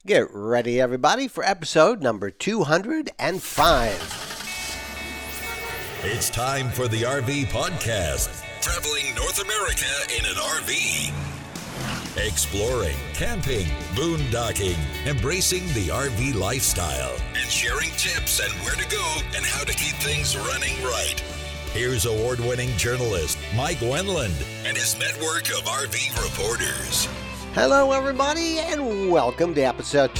Get ready, everybody, for episode number 205. It's time for the RV Podcast. Traveling North America in an RV. Exploring, camping, boondocking, embracing the RV lifestyle, and sharing tips on where to go and how to keep things running right. Here's award-winning journalist Mike Wendland and his network of RV reporters. Hello, everybody, and welcome to episode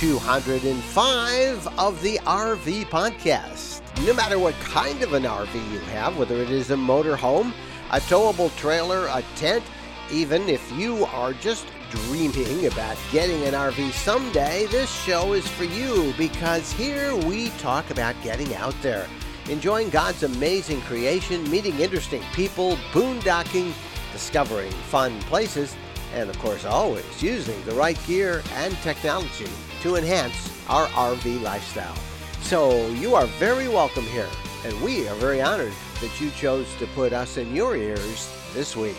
205 of the RV Podcast. No matter what kind of an RV you have, whether it is a motorhome, a towable trailer, a tent, even if you are just dreaming about getting an RV someday, this show is for you because here we talk about getting out there, enjoying God's amazing creation, meeting interesting people, boondocking, discovering fun places, and of course always using the right gear and technology to enhance our RV lifestyle. So you are very welcome here, and we are very honored that you chose to put us in your ears this week.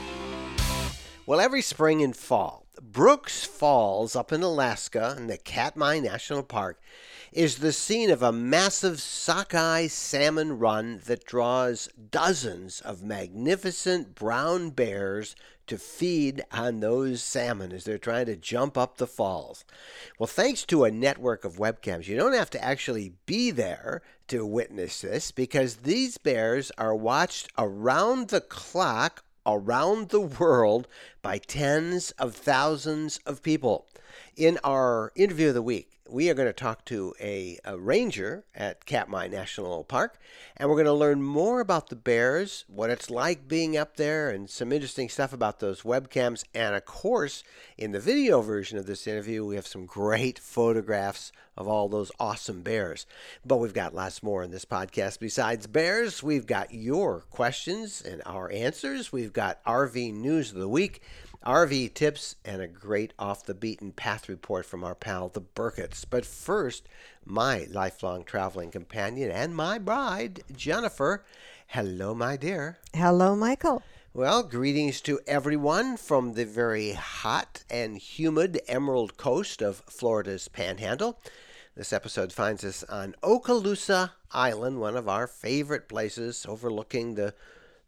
Well, every spring and fall, Brooks Falls up in Alaska in the Katmai National Park is the scene of a massive sockeye salmon run that draws dozens of magnificent brown bears to feed on those salmon as they're trying to jump up the falls. Well, thanks to a network of webcams, you don't have to actually be there to witness this because these bears are watched around the clock around the world by tens of thousands of people. In our interview of the week, we are going to talk to a ranger at Katmai National Park, and we're going to learn more about the bears, what it's like being up there, and some interesting stuff about those webcams. And of course, in the video version of this interview, we have some great photographs of all those awesome bears. But we've got lots more in this podcast besides bears. We've got your questions and our answers. We've got RV News of the Week, RV tips, and a great off-the-beaten-path report from our pal, the Burketts. But first, my lifelong traveling companion and my bride, Jennifer. Hello, my dear. Hello, Michael. Well, greetings to everyone from the very hot and humid Emerald Coast of Florida's Panhandle. This episode finds us on Okaloosa Island, one of our favorite places overlooking the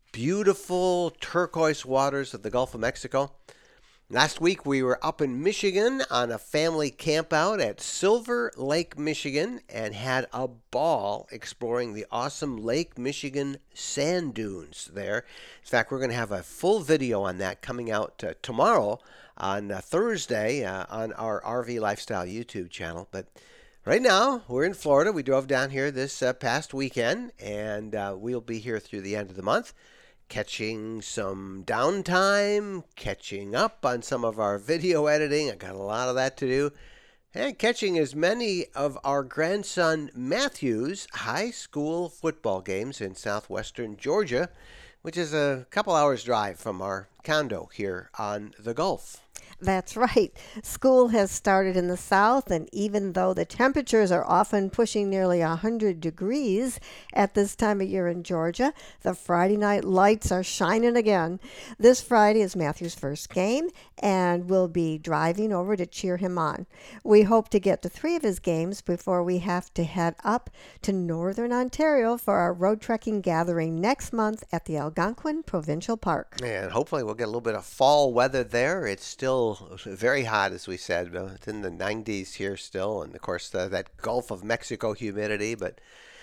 beautiful turquoise waters of the Gulf of Mexico. Last week we were up in Michigan on a family campout at Silver Lake, Michigan, and had a ball exploring the awesome Lake Michigan sand dunes there. In fact, we're going to have a full video on that coming out tomorrow on Thursday on our RV Lifestyle YouTube channel. But right now, we're in Florida. We drove down here this past weekend, and we'll be here through the end of the month, catching some downtime, catching up on some of our video editing. I got a lot of that to do. And catching as many of our grandson Matthew's high school football games in southwestern Georgia, which is a couple hours drive from our condo here on the Gulf. That's right. School has started in the south, and even though the temperatures are often pushing nearly 100 degrees at this time of year in Georgia, the Friday night lights are shining again. This Friday is Matthew's first game, and we'll be driving over to cheer him on. We hope to get to 3 of his games before we have to head up to northern Ontario for our road trekking gathering next month at the Algonquin Provincial Park. And hopefully we'll get a little bit of fall weather there. It's still very hot, as we said. It's in the 90s here still, and of course that Gulf of Mexico humidity. But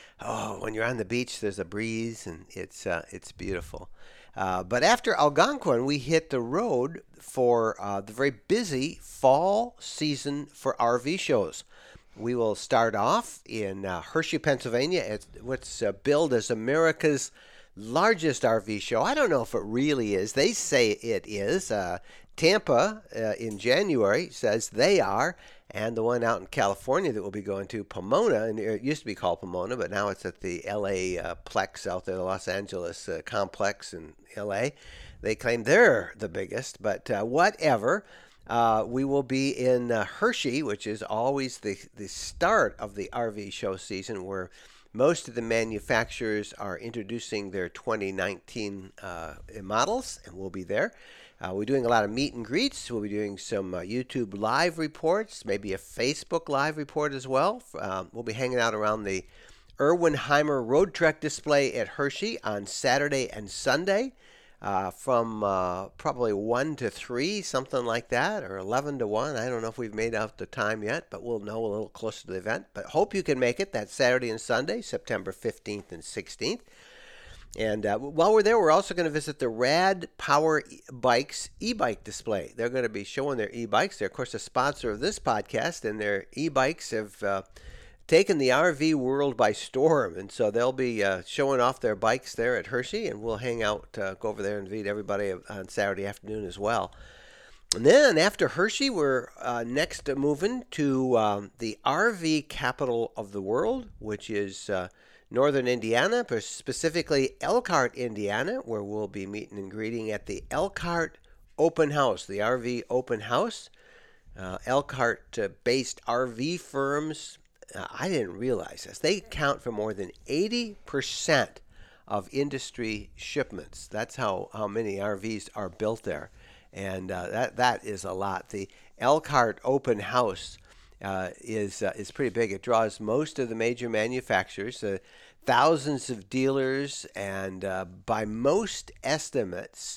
when you're on the beach, there's a breeze, and it's beautiful. But after Algonquin, we hit the road for the very busy fall season for RV shows. We will start off in Hershey, Pennsylvania, at what's billed as America's largest RV show. I don't know if it really is. They say it is. Tampa in January says they are, and the one out in California that we'll be going to, Pomona, and it used to be called Pomona, but now it's at the LA Plex out there, the Los Angeles complex in LA. They claim they're the biggest, but whatever. We will be in Hershey, which is always the start of the RV show season, where most of the manufacturers are introducing their 2019 models, and we'll be there. We're doing a lot of meet and greets. We'll be doing some YouTube live reports, maybe a Facebook live report as well. We'll be hanging out around the Erwin-Heimer Road Trek display at Hershey on Saturday and Sunday from probably 1 to 3, something like that, or 11 to 1. I don't know if we've made out the time yet, but we'll know a little closer to the event. But hope you can make it that Saturday and Sunday, September 15th and 16th. And while we're there, we're also going to visit the Rad Power Bikes e-bike display. They're going to be showing their e-bikes. They're, of course, a sponsor of this podcast, and their e-bikes have taken the RV world by storm. And so they'll be showing off their bikes there at Hershey, and we'll hang out, go over there and meet everybody on Saturday afternoon as well. And then after Hershey, we're next moving to the RV capital of the world, which is Northern Indiana, but specifically Elkhart, Indiana, where we'll be meeting and greeting at the Elkhart Open House, the RV Open House. Elkhart-based RV firms, I didn't realize this, they account for more than 80% of industry shipments. That's how many RVs are built there, and that is a lot. The Elkhart Open House is pretty big. It draws most of the major manufacturers, thousands of dealers, and by most estimates,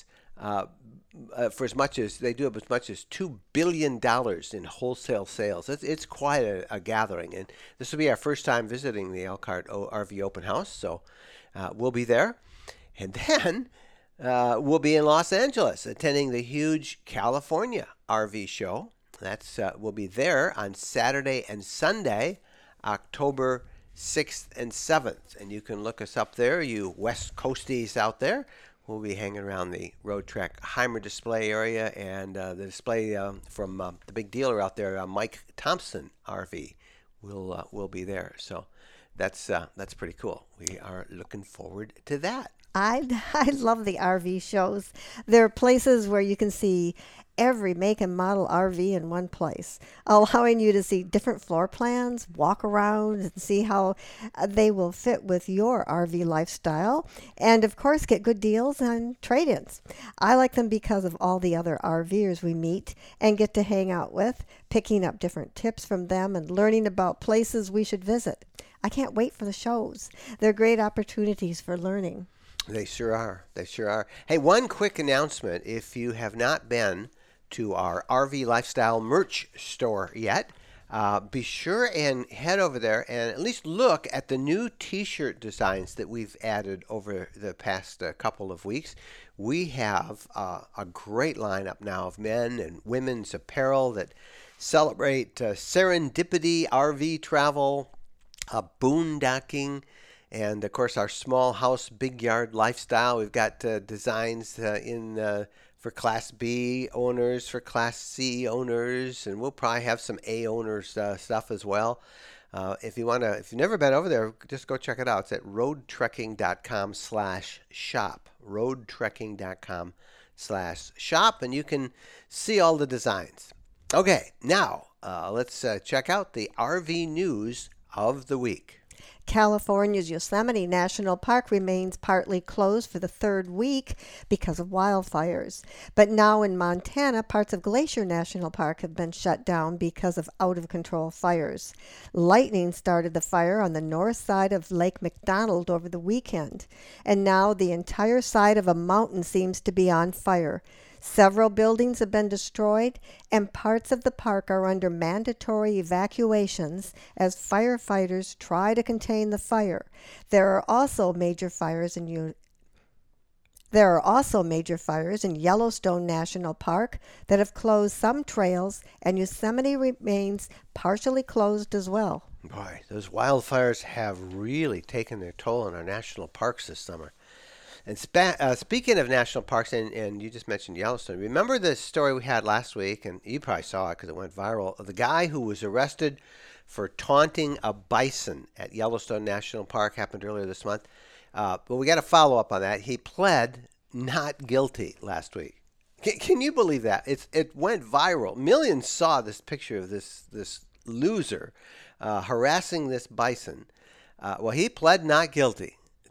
for as much as they do have as much as $2 billion in wholesale sales. It's quite a gathering, and this will be our first time visiting the Elkhart RV Open House, so we'll be there. And then we'll be in Los Angeles attending the huge California RV show. We'll be there on Saturday and Sunday, October 6th and 7th. And you can look us up there, you West Coasties out there. We'll be hanging around the Road Trek Heimer display area, and the display from the big dealer out there, Mike Thompson RV, will be there. So that's pretty cool. We are looking forward to that. I love the RV shows. There are places where you can see every make and model RV in one place, allowing you to see different floor plans, walk around and see how they will fit with your RV lifestyle, and of course get good deals on trade-ins. I like them because of all the other RVers we meet and get to hang out with, picking up different tips from them and learning about places we should visit. I can't wait for the shows. They're great opportunities for learning. They sure are. They sure are. Hey, one quick announcement. If you have not been to our RV Lifestyle merch store yet, be sure and head over there and at least look at the new T-shirt designs that we've added over the past couple of weeks. We have a great lineup now of men and women's apparel that celebrate serendipity, RV travel, boondocking, and of course our small house, big yard lifestyle. We've got designs for Class B owners, for Class C owners, and we'll probably have some A owners stuff as well. If you've never been over there, just go check it out. It's at roadtrekking.com/shop. roadtrekking.com/shop, and you can see all the designs. Okay, now let's check out the RV news of the week. California's Yosemite National Park remains partly closed for the third week because of wildfires. But now in Montana, parts of Glacier National Park have been shut down because of out-of-control fires. Lightning started the fire on the north side of Lake McDonald over the weekend, and now the entire side of a mountain seems to be on fire. Several buildings have been destroyed, and parts of the park are under mandatory evacuations as firefighters try to contain the fire. There are also major fires in Yellowstone National Park that have closed some trails, and Yosemite remains partially closed as well. Boy, those wildfires have really taken their toll on our national parks this summer. And speaking of national parks, and you just mentioned Yellowstone, remember the story we had last week, and you probably saw it because it went viral, of the guy who was arrested for taunting a bison at Yellowstone National Park, happened earlier this month. But we got to follow up on that. He pled not guilty last week. Can you believe that? It went viral. Millions saw this picture of this loser harassing this bison. Well, he pled not guilty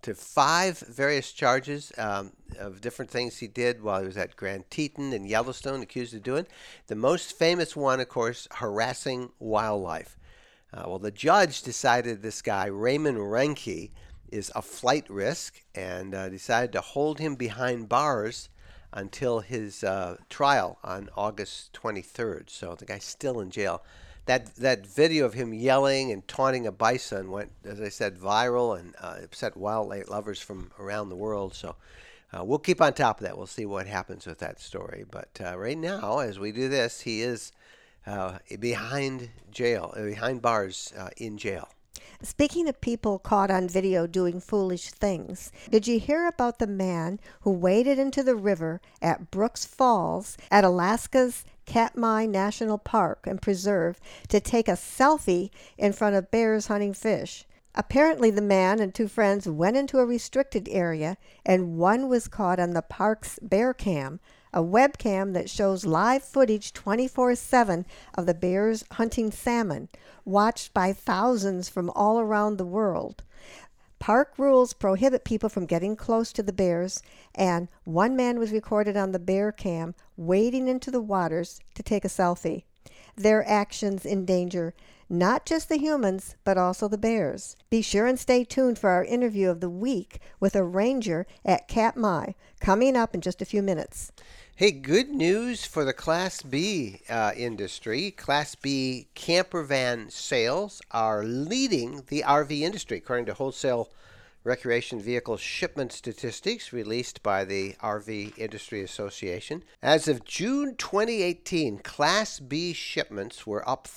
to 5 various charges of different things he did while he was at Grand Teton and Yellowstone, accused of doing. The most famous one, of course, harassing wildlife. Well, the judge decided this guy, Raymond Reinke, is a flight risk and decided to hold him behind bars until his trial on August 23rd. So the guy's still in jail. That video of him yelling and taunting a bison went, as I said, viral and upset wildlife lovers from around the world. So we'll keep on top of that. We'll see what happens with that story. But right now, as we do this, he is behind bars in jail. Speaking of people caught on video doing foolish things, did you hear about the man who waded into the river at Brooks Falls at Alaska's Katmai National Park and Preserve to take a selfie in front of bears hunting fish? Apparently, the man and 2 friends went into a restricted area, and one was caught on the park's bear cam, a webcam that shows live footage 24/7 of the bears hunting salmon, watched by thousands from all around the world. Park rules prohibit people from getting close to the bears, and one man was recorded on the bear cam wading into the waters to take a selfie. Their actions endanger not just the humans, but also the bears. Be sure and stay tuned for our interview of the week with a ranger at Katmai, coming up in just a few minutes. Hey, good news for the Class B industry. Class B camper van sales are leading the RV industry, according to wholesale recreation vehicle shipment statistics released by the RV Industry Association. As of June 2018, Class B shipments were up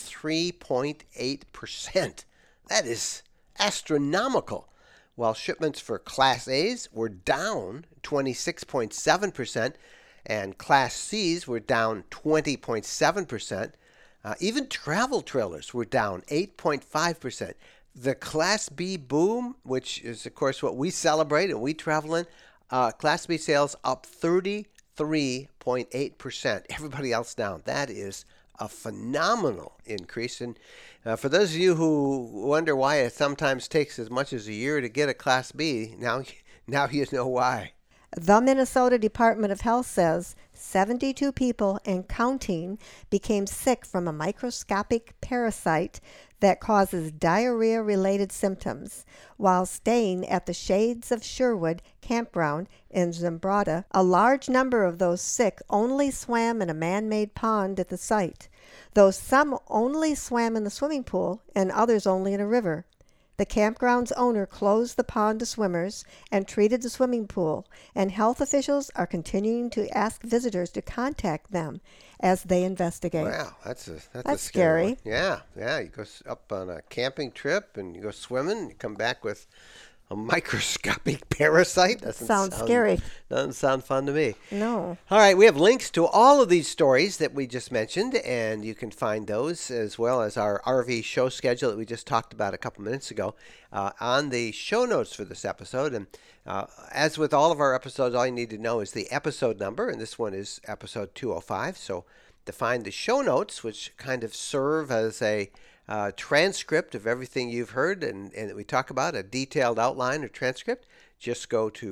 33.8%. That is astronomical. While shipments for Class A's were down 26.7%, and Class C's were down 20.7%. Even travel trailers were down 8.5%. The Class B boom, which is, of course, what we celebrate and we travel in, Class B sales up 33.8%. Everybody else down. That is a phenomenal increase. And for those of you who wonder why it sometimes takes as much as a year to get a Class B, now you know why. The Minnesota Department of Health says 72 people and counting became sick from a microscopic parasite that causes diarrhea-related symptoms while staying at the Shades of Sherwood campground in Zimbrata. A large number of those sick only swam in a man-made pond at the site, though some only swam in the swimming pool and others only in a river. The campground's owner closed the pond to swimmers and treated the swimming pool, and health officials are continuing to ask visitors to contact them as they investigate. Wow, that's scary. Yeah. You go up on a camping trip and you go swimming and you come back with a microscopic parasite. Sounds scary. Doesn't sound fun to me. No. All right, we have links to all of these stories that we just mentioned, and you can find those as well as our RV show schedule that we just talked about a couple minutes ago on the show notes for this episode. And as with all of our episodes, all you need to know is the episode number, and this one is episode 205. So to find the show notes, which kind of serve as a transcript of everything you've heard and that we talk about, a detailed outline or transcript, just go to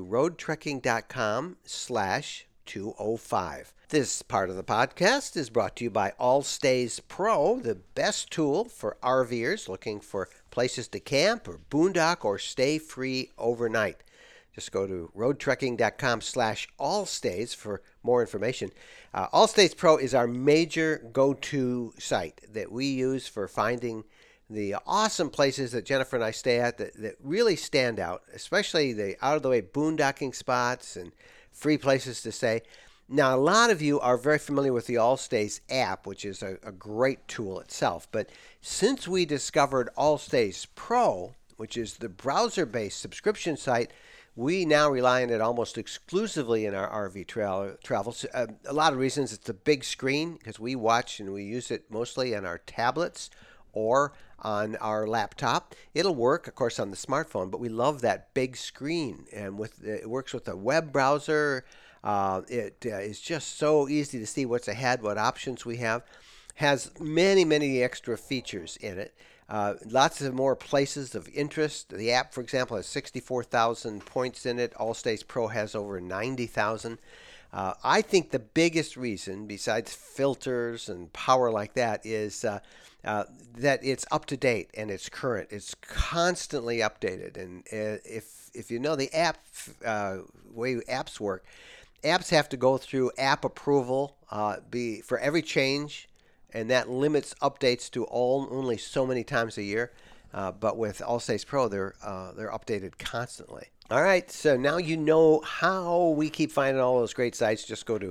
roadtrekking.com/205. This part of the podcast is brought to you by Allstays Pro, the best tool for RVers looking for places to camp or boondock or stay free overnight. Just go to roadtrekking.com/allstays for more information. Allstays Pro is our major go-to site that we use for finding the awesome places that Jennifer and I stay at that really stand out, especially the out-of-the-way boondocking spots and free places to stay. Now, a lot of you are very familiar with the Allstays app, which is a great tool itself. But since we discovered Allstays Pro, which is the browser-based subscription site, we now rely on it almost exclusively in our RV travels. A lot of reasons. It's a big screen because we watch and we use it mostly on our tablets or on our laptop. It'll work, of course, on the smartphone, but we love that big screen. And it works with a web browser. It is just so easy to see what's ahead, what options we have. Has many, many extra features in it. Lots of more places of interest. The app, for example, has 64,000 points in it. Allstays Pro has over 90,000. I think the biggest reason, besides filters and power like that, is that it's up to date and it's current. It's constantly updated. And if you know the app way apps work, apps have to go through app approval for every change, and that limits updates to only so many times a year. But with Allstays Pro, they're updated constantly. All right, so now you know how we keep finding all those great sites. Just go to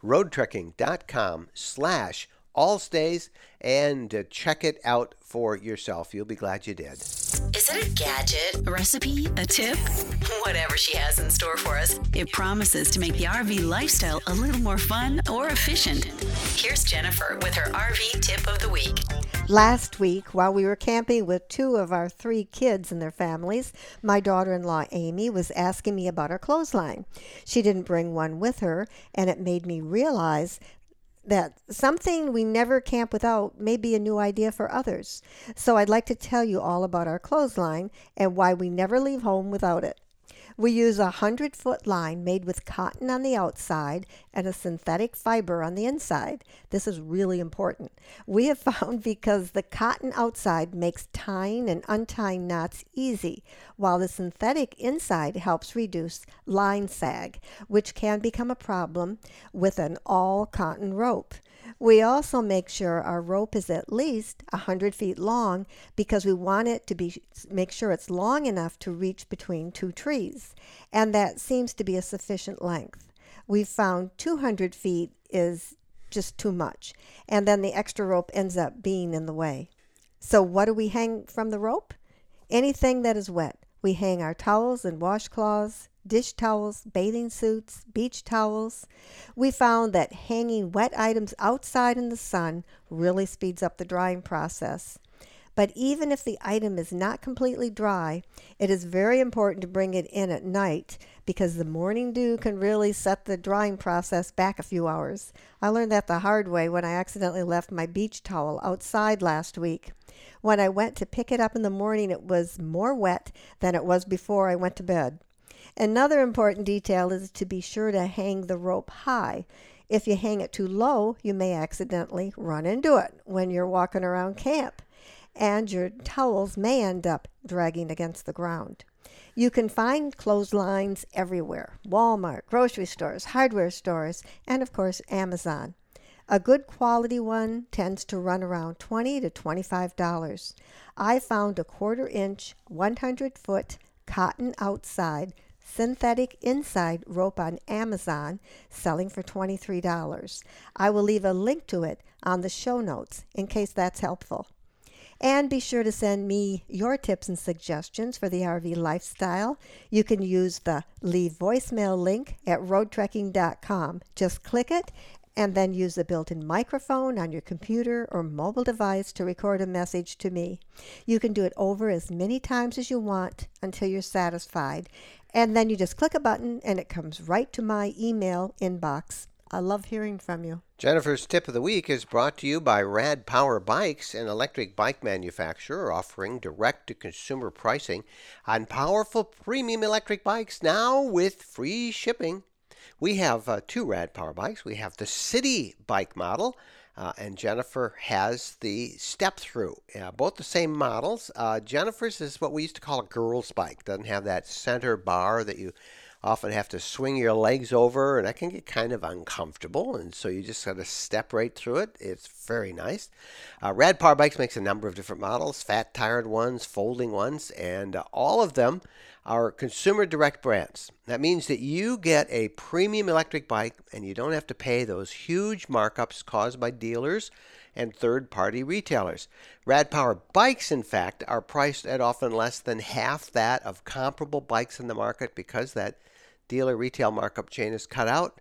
roadtrekking.com/Allstays and check it out for yourself. You'll be glad you did. Is it a gadget, a recipe, a tip? Whatever she has in store for us, it promises to make the RV lifestyle a little more fun or efficient. Here's Jennifer with her RV tip of the week. Last week, while we were camping with 2 of our 3 kids and their families, my daughter-in-law Amy was asking me about our clothesline. She didn't bring one with her, and it made me realize that something we never camp without may be a new idea for others. So I'd like to tell you all about our clothesline and why we never leave home without it. We use a 100-foot line made with cotton on the outside and a synthetic fiber on the inside. This is really important. We have found because the cotton outside makes tying and untying knots easy, while the synthetic inside helps reduce line sag, which can become a problem with an all-cotton rope. We also make sure our rope is at least 100 feet long because we want it to make sure it's long enough to reach between 2 trees, and that seems to be a sufficient length. We've found 200 feet is just too much, and then the extra rope ends up being in the way. So what do we hang from the rope? Anything that is wet. We hang our towels and washcloths, dish towels, bathing suits, beach towels. We found that hanging wet items outside in the sun really speeds up the drying process. But even if the item is not completely dry, it is very important to bring it in at night because the morning dew can really set the drying process back a few hours. I learned that the hard way when I accidentally left my beach towel outside last week. When I went to pick it up in the morning, it was more wet than it was before I went to bed. Another important detail is to be sure to hang the rope high. If you hang it too low, you may accidentally run into it when you're walking around camp, and your towels may end up dragging against the ground. You can find clotheslines everywhere: Walmart, grocery stores, hardware stores, and of course Amazon. A good quality one tends to run around $20 to $25. I found a 1/4-inch, 100-foot cotton outside, synthetic inside rope on Amazon, selling for $23. I will leave a link to it on the show notes in case that's helpful. And be sure to send me your tips and suggestions for the RV lifestyle. You can use the leave voicemail link at roadtrekking.com. Just click it and then use the built-in microphone on your computer or mobile device to record a message to me. You can do it over as many times as you want until you're satisfied. And then you just click a button and it comes right to my email inbox. I love hearing from you. Jennifer's Tip of the Week is brought to you by Rad Power Bikes, an electric bike manufacturer offering direct-to-consumer pricing on powerful premium electric bikes now with free shipping. We have 2 Rad Power bikes. We have the City bike model, and Jennifer has the step-through. Both the same models. Jennifer's is what we used to call a girl's bike. Doesn't have that center bar that you often have to swing your legs over, and that can get kind of uncomfortable, and so you just got to step right through it. It's very nice. Rad Power Bikes makes a number of different models, fat-tired ones, folding ones, and all of them are consumer direct brands. That means that you get a premium electric bike and you don't have to pay those huge markups caused by dealers and third-party retailers. Rad Power bikes, in fact, are priced at often less than half that of comparable bikes in the market because that dealer retail markup chain is cut out.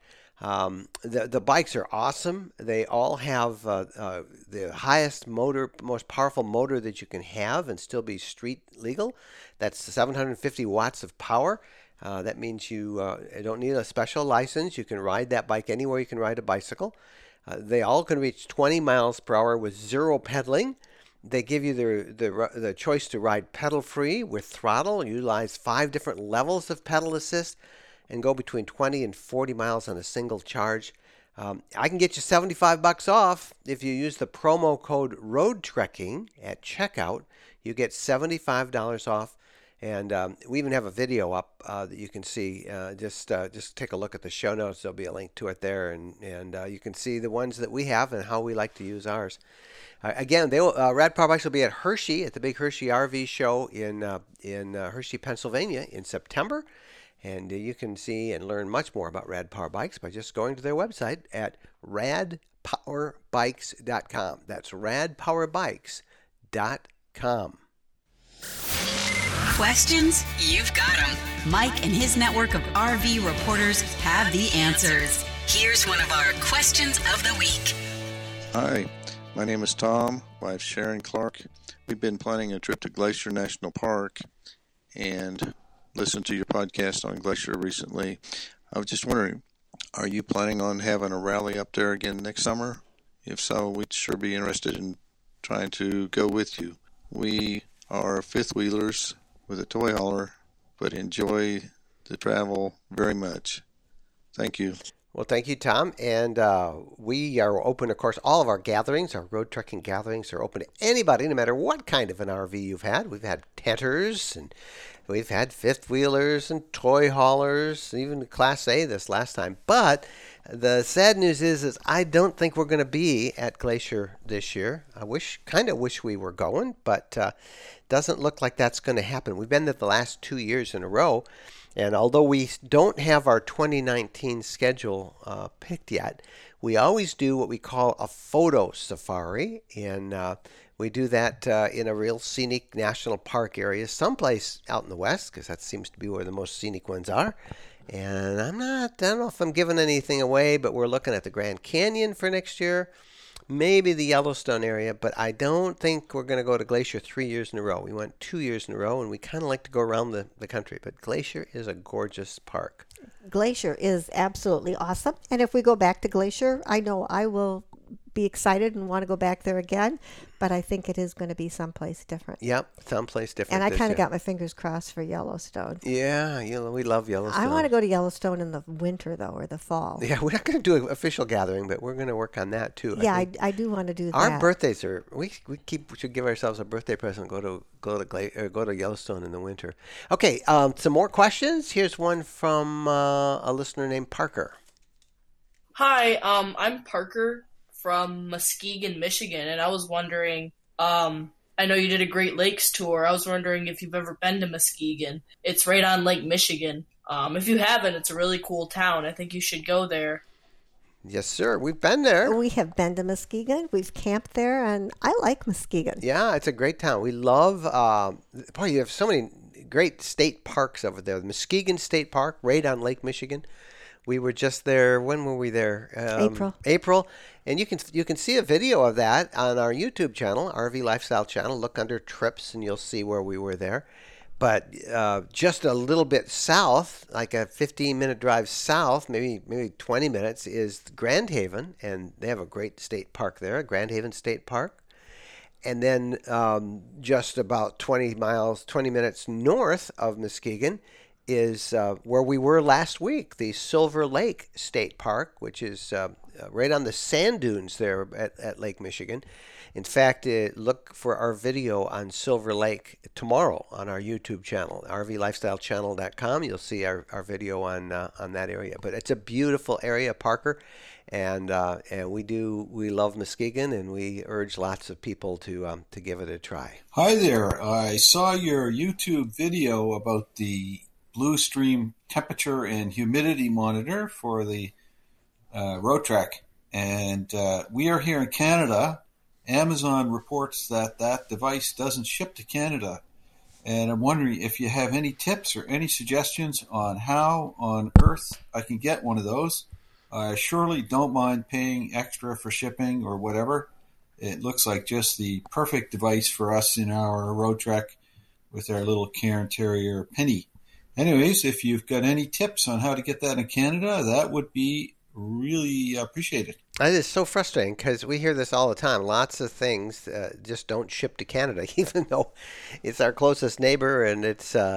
The bikes are awesome. They all have the highest motor, most powerful motor that you can have and still be street legal. That's 750 watts of power. That means you don't need a special license. You can ride that bike anywhere you can ride a bicycle. They all can reach 20 miles per hour with zero pedaling. They give you the choice to ride pedal free with throttle, utilize 5 different levels of pedal assist, and go between 20 and 40 miles on a single charge. I can get you $75 off if you use the promo code ROADTREKKING at checkout. You get $75 off, and we even have a video up that you can see. Just take a look at the show notes. There'll be a link to it there, and you can see the ones that we have and how we like to use ours. Again, Rad Power Bikes will be at Hershey at the big Hershey RV show in Hershey, Pennsylvania in September. And you can see and learn much more about Rad Power Bikes by just going to their website at radpowerbikes.com. That's radpowerbikes.com. Questions? You've got them. Mike and his network of RV reporters have the answers. Here's one of our questions of the week. Hi, my name is Tom, wife Sharon Clark. We've been planning a trip to Glacier National Park and listened to your podcast on Glacier recently. I was just wondering, are you planning on having a rally up there again next summer? If so, we'd sure be interested in trying to go with you. We are fifth wheelers with a toy hauler, but enjoy the travel very much. Thank you. Well, thank you, Tom. And we are open, of course, all of our gatherings, our road trekking gatherings are open to anybody, no matter what kind of an RV you've had. We've had tenters, and we've had fifth wheelers and toy haulers, even Class A this last time. But the sad news is I don't think we're going to be at Glacier this year. I kind of wish we were going, but doesn't look like that's going to happen. We've been there the last 2 years in a row. And although we don't have our 2019 schedule picked yet, we always do what we call a photo safari. And we do that in a real scenic national park area, someplace out in the west, because that seems to be where the most scenic ones are. And I don't know if I'm giving anything away, but we're looking at the Grand Canyon for next year. Maybe the Yellowstone area, but I don't think we're going to go to Glacier 3 years in a row. We went 2 years in a row, and we kind of like to go around the country. But Glacier is a gorgeous park. Glacier is absolutely awesome. And if we go back to Glacier, I know I will be excited and want to go back there again, but I think it is going to be someplace different. Yep, someplace different. And I kind of got my fingers crossed for Yellowstone. Yeah, we love Yellowstone. I want to go to Yellowstone in the winter, though, or the fall. Yeah, we're not going to do an official gathering, but we're going to work on that, too. Yeah, I do want to do that. Our birthdays are, we should give ourselves a birthday present, go to Yellowstone in the winter. Okay, some more questions. Here's one from a listener named Parker. Hi, I'm Parker from Muskegon, Michigan, and I was wondering, I know you did a Great Lakes tour. I was wondering if you've ever been to Muskegon. It's right on Lake Michigan. If you haven't, it's a really cool town. I think you should go there. Yes, sir. We've been there. We have been to Muskegon. We've camped there, and I like Muskegon. Yeah, it's a great town. We love, boy, you have so many great state parks over there. The Muskegon State Park, right on Lake Michigan. We were just there. When were we there? April. And you can see a video of that on our YouTube channel, RV Lifestyle channel. Look under trips and you'll see where we were there. But just a little bit south, like a 15-minute drive south, maybe 20 minutes, is Grand Haven. And they have a great state park there, Grand Haven State Park. And then just about 20 minutes north of Muskegon is where we were last week, the Silver Lake State Park, which is right on the sand dunes there at Lake Michigan. In fact, look for our video on Silver Lake tomorrow on our YouTube channel, rvlifestylechannel.com. You'll see our video on that area. But it's a beautiful area, Parker, and we love Muskegon, and we urge lots of people to give it a try. Hi there. I saw your YouTube video about the Blue Stream temperature and humidity monitor for the Road Trek. And we are here in Canada. Amazon reports that device doesn't ship to Canada. And I'm wondering if you have any tips or any suggestions on how on earth I can get one of those. I surely don't mind paying extra for shipping or whatever. It looks like just the perfect device for us in our Road Trek with our little Cairn Terrier Penny. Anyways, if you've got any tips on how to get that in Canada, that would be really appreciated. It is so frustrating because we hear this all the time. Lots of things just don't ship to Canada, even though it's our closest neighbor, and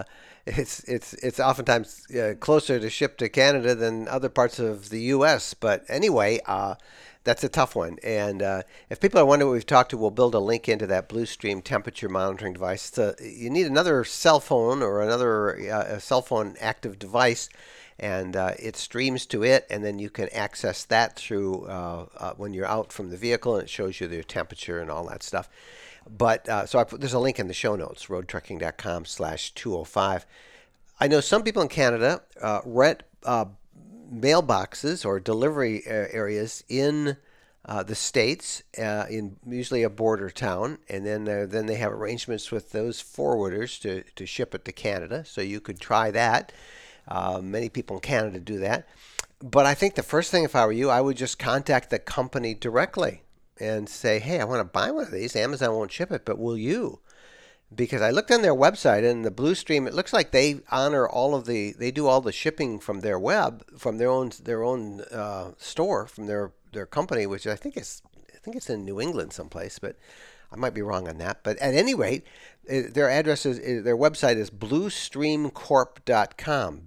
it's oftentimes closer to ship to Canada than other parts of the U.S. But anyway, that's a tough one. And if people are wondering what we've talked to, we'll build a link into that Blue Stream temperature monitoring device. You need another cell phone or another a cell phone active device. And it streams to it, and then you can access that through when you're out from the vehicle, and it shows you the temperature and all that stuff. But there's a link in the show notes, roadtrucking.com/205. I know some people in Canada rent mailboxes or delivery areas in the States, in usually a border town, and then they have arrangements with those forwarders to ship it to Canada. So you could try that. Many people in Canada do that. But I think the first thing, if I were you, I would just contact the company directly and say, hey, I want to buy one of these. Amazon won't ship it, but will you? Because I looked on their website, and the Blue Stream, it looks like they honor they do all the shipping from their web, from their own store, from their company, which I think it's in New England someplace, but I might be wrong on that. But at any rate, their address their website is bluestreamcorp.com,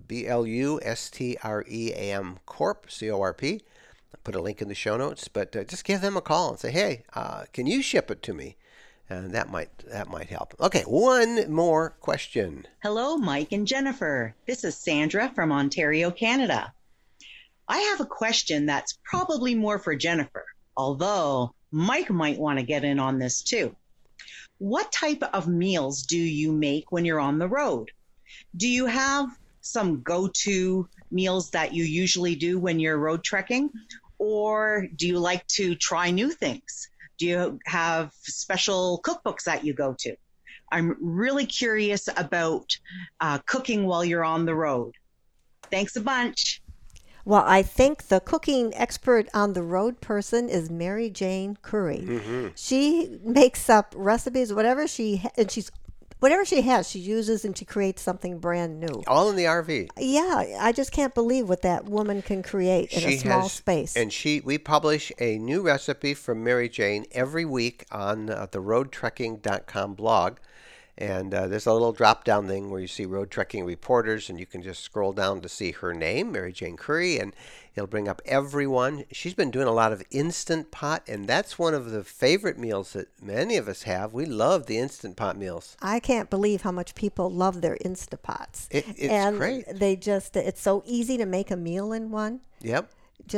BLUSTREAM Corp, C-O-R-P. I'll put a link in the show notes, but just give them a call and say, hey, can you ship it to me? And that might help. Okay, one more question. Hello, Mike and Jennifer. This is Sandra from Ontario, Canada. I have a question that's probably more for Jennifer, although Mike might want to get in on this too. What type of meals do you make when you're on the road? Do you have some go-to meals that you usually do when you're road trekking? Or do you like to try new things? Do you have special cookbooks that you go to? I'm really curious about cooking while you're on the road. Thanks a bunch. Well, I think the cooking expert on the road person is Mary Jane Curry. Mm-hmm. She makes up recipes, whatever she has, she uses, and she creates something brand new. All in the RV. Yeah, I just can't believe what that woman can create in a small space. And we publish a new recipe from Mary Jane every week on the roadtrekking.com blog. And there's a little drop-down thing where you see Road Trekking Reporters, and you can just scroll down to see her name, Mary Jane Curry, and it'll bring up everyone. She's been doing a lot of Instant Pot, and that's one of the favorite meals that many of us have. We love the Instant Pot meals. I can't believe how much people love their Instant Pots. It's great. It's so easy to make a meal in one. Yep.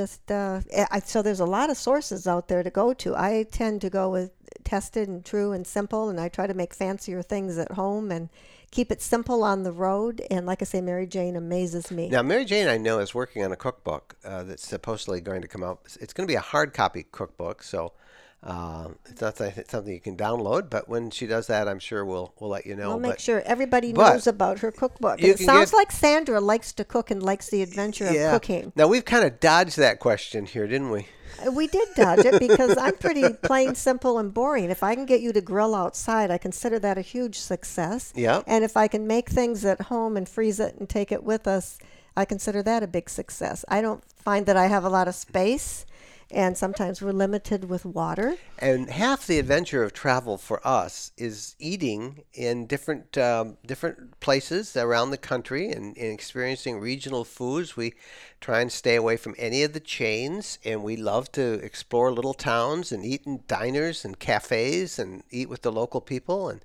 So there's a lot of sources out there to go to. I tend to go with tested and true and simple, and I try to make fancier things at home and keep it simple on the road. And like I say, Mary Jane amazes me. Now, Mary Jane, I know, is working on a cookbook that's supposedly going to come out. It's going to be a hard copy cookbook, so it's not something you can download. But when she does that, I'm sure we'll let you know. We'll make sure everybody knows about her cookbook. It sounds like Sandra likes to cook and likes the adventure of cooking. Now, we've kind of dodged that question here, didn't we? We did dodge it because I'm pretty plain, simple, and boring. If I can get you to grill outside, I consider that a huge success. Yeah. And if I can make things at home and freeze it and take it with us, I consider that a big success. I don't find that I have a lot of space, and sometimes we're limited with water. And half the adventure of travel for us is eating in different places around the country and experiencing regional foods. We try and stay away from any of the chains, and we love to explore little towns and eat in diners and cafes and eat with the local people. And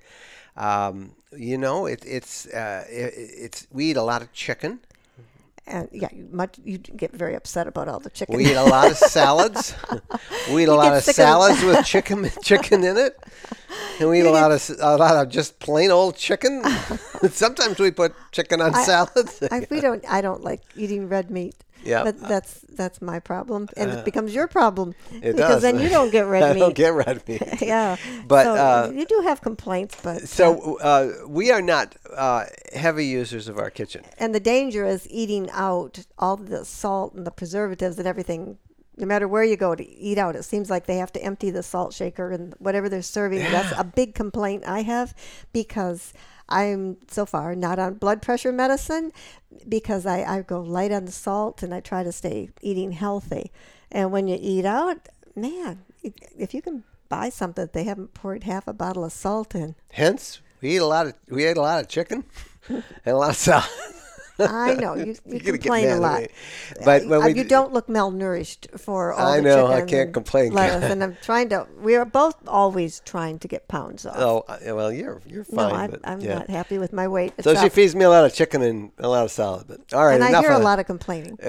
we eat a lot of chicken. And you get very upset about all the chicken. We eat a lot of salads. We eat a lot of salads with chicken in it. And we eat a lot of just plain old chicken. Sometimes we put chicken on salads. I don't like eating red meat. Yeah, but that's my problem, and it becomes your problem because then you don't get red meat. I don't get red meat. Yeah, but so you do have complaints, but we are not heavy users of our kitchen. And the danger is eating out all the salt and the preservatives and everything. No matter where you go to eat out, it seems like they have to empty the salt shaker and whatever they're serving. Yeah. That's a big complaint I have because I'm so far not on blood pressure medicine because I go light on the salt and I try to stay eating healthy. And when you eat out, man, if you can buy something that they haven't poured half a bottle of salt in. Hence, we ate a lot of chicken and a lot of salad. I know you You're gonna complain get a mad lot, at me. But when you don't look malnourished for all I the know, chicken I can't and complain. lettuce, and I'm trying to. We are both always trying to get pounds off. Oh, well, you're fine. No, I'm yeah. not happy with my weight. So she feeds me a lot of chicken and a lot of salad. But all right, and I enough hear of a that. lot of complaining.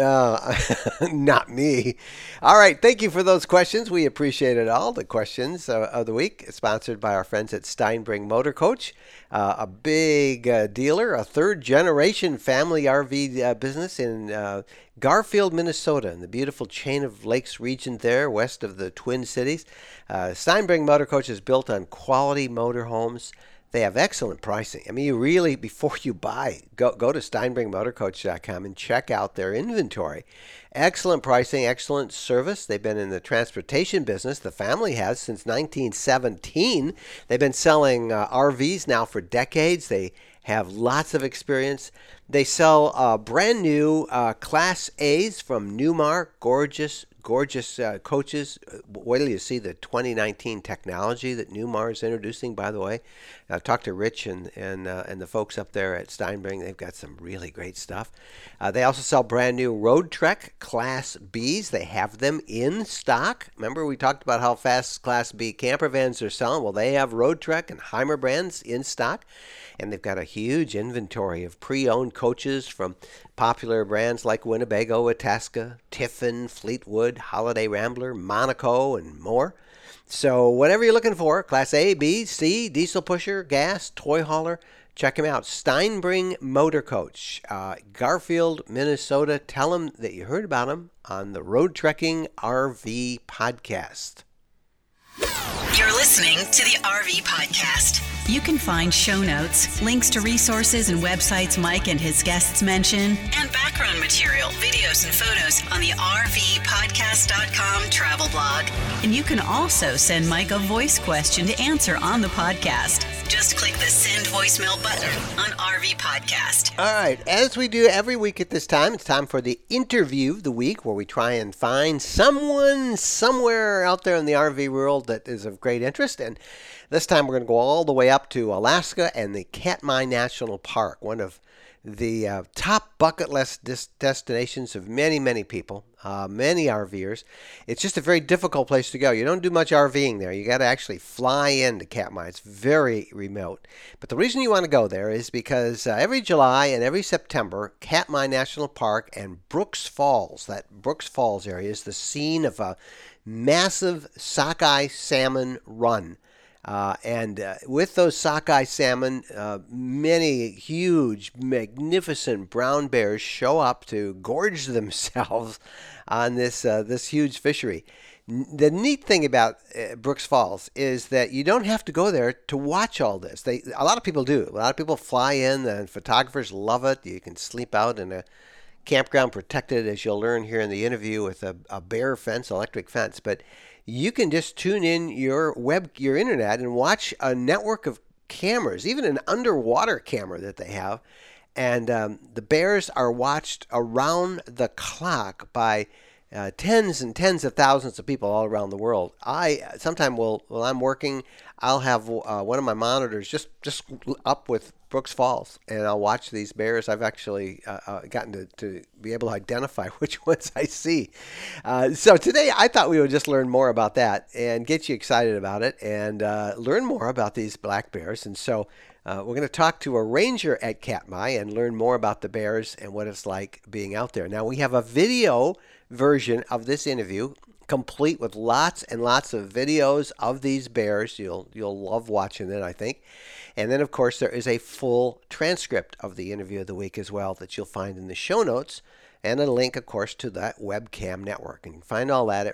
Not me. All right, thank you for those questions. We appreciate it all. The questions of the week, sponsored by our friends at Steinbring Motor Coach, a big dealer, a third-generation family RV business in Garfield, Minnesota, in the beautiful Chain of Lakes region there, west of the Twin Cities. Steinbring Motor Coach is built on quality motorhomes. They have excellent pricing. I mean, you really, before you buy, go to steinbringmotorcoach.com and check out their inventory. Excellent pricing, excellent service. They've been in the transportation business. The family has since 1917. They've been selling RVs now for decades. They have lots of experience. They sell brand new Class A's from Newmar, gorgeous coaches. Wait till you see the 2019 technology that Newmar is introducing, by the way. Talk to Rich and the folks up there at Steinbring. They've got some really great stuff. They also sell brand new Road Trek Class B's. They have them in stock. Remember we talked about how fast Class B camper vans are selling? Well, they have Road Trek and Heimer brands in stock. And they've got a huge inventory of pre-owned coaches from popular brands like Winnebago, Itasca, Tiffin, Fleetwood, Holiday Rambler, Monaco, and more. So whatever you're looking for, Class A, B, C, diesel pusher, gas, toy hauler, check them out. Steinbring Motor Coach, Garfield, Minnesota. Tell them that you heard about them on the Road Trekking RV Podcast. You're listening to the RV Podcast. You can find show notes, links to resources and websites Mike and his guests mention, and background material, videos, and photos on the RVPodcast.com travel blog. And you can also send Mike a voice question to answer on the podcast. Just click the send voicemail button on RV Podcast. All right, as we do every week at this time, it's time for the interview of the week, where we try and find someone somewhere out there in the RV world that is of great interest. And this time we're going to go all the way up to Alaska and the Katmai National Park, one of the top bucket list destinations of many, many people, many RVers. It's just a very difficult place to go. You don't do much RVing there. You got to actually fly into Katmai. It's very remote. But the reason you want to go there is because every July and every September, Katmai National Park and Brooks Falls, that Brooks Falls area, is the scene of a massive sockeye salmon run. And with those sockeye salmon, many huge, magnificent brown bears show up to gorge themselves on this huge fishery. The neat thing about Brooks Falls is that you don't have to go there to watch all this. A lot of people do. A lot of people fly in, and photographers love it. You can sleep out in a campground protected, as you'll learn here in the interview, with a bear fence, electric fence. But you can just tune in your internet and watch a network of cameras, even an underwater camera that they have. And the bears are watched around the clock by tens and tens of thousands of people all around the world. Sometimes while I'm working, I'll have one of my monitors just up with Brooks Falls, and I'll watch these bears. I've actually gotten to be able to identify which ones I see. So today I thought we would just learn more about that and get you excited about it, and learn more about these black bears. And so we're going to talk to a ranger at Katmai and learn more about the bears and what it's like being out there. Now we have a video version of this interview, complete with lots and lots of videos of these bears. You'll love watching it, I think. And then, of course, there is a full transcript of the interview of the week as well that you'll find in the show notes, and a link, of course, to that webcam network. And you can find all that at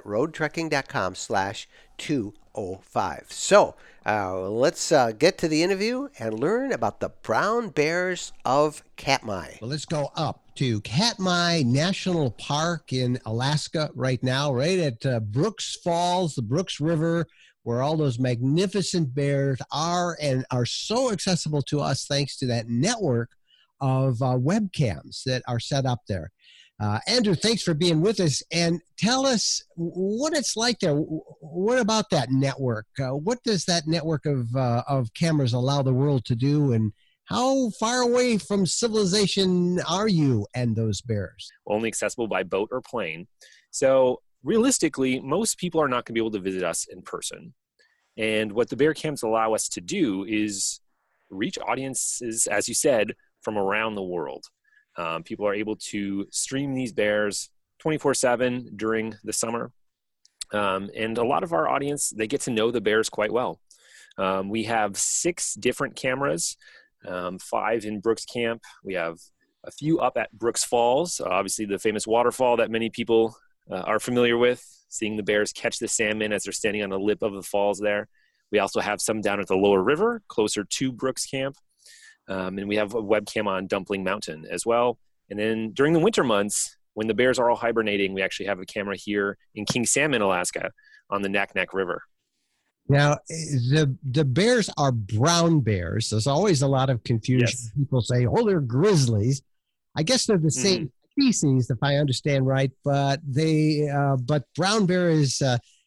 roadtrekking.com/205. So let's get to the interview and learn about the brown bears of Katmai. Well, let's go up to Katmai National Park in Alaska right now, right at Brooks Falls, the Brooks River, where all those magnificent bears are, and are so accessible to us thanks to that network of webcams that are set up there. Andrew, thanks for being with us, and tell us what it's like there. What about that network? What does that network of cameras allow the world to do, and how far away from civilization are you and those bears? Only accessible by boat or plane. So realistically, most people are not going to be able to visit us in person. And what the bear cams allow us to do is reach audiences, as you said, from around the world. People are able to stream these bears 24/7 during the summer. And a lot of our audience, they get to know the bears quite well. We have 6 different cameras, 5 in Brooks Camp. We have a few up at Brooks Falls, obviously the famous waterfall that many people are familiar with, seeing the bears catch the salmon as they're standing on the lip of the falls there. We also have some down at the lower river, closer to Brooks Camp. And we have a webcam on Dumpling Mountain as well. And then during the winter months, when the bears are all hibernating, we actually have a camera here in King Salmon, Alaska, on the Naknek River. Now, the bears are brown bears. There's always a lot of confusion. Yes. People say, oh, they're grizzlies. I guess they're the same species, if I understand right, but brown bear is,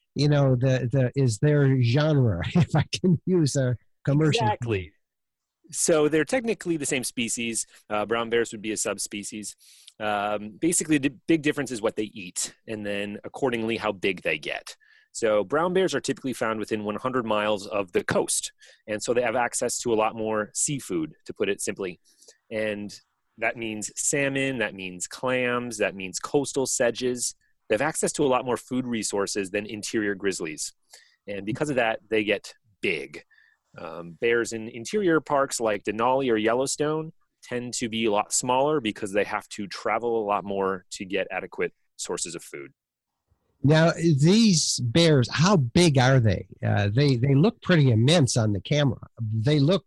is their genre, if I can use a commercial. Exactly. So they're technically the same species. Brown bears would be a subspecies. Basically, the big difference is what they eat, and then accordingly how big they get. So brown bears are typically found within 100 miles of the coast, and so they have access to a lot more seafood, to put it simply. And that means salmon, that means clams, that means coastal sedges. They have access to a lot more food resources than interior grizzlies. And because of that, they get big. Bears in interior parks like Denali or Yellowstone tend to be a lot smaller because they have to travel a lot more to get adequate sources of food. Now, these bears, how big are they? They look pretty immense on the camera. They look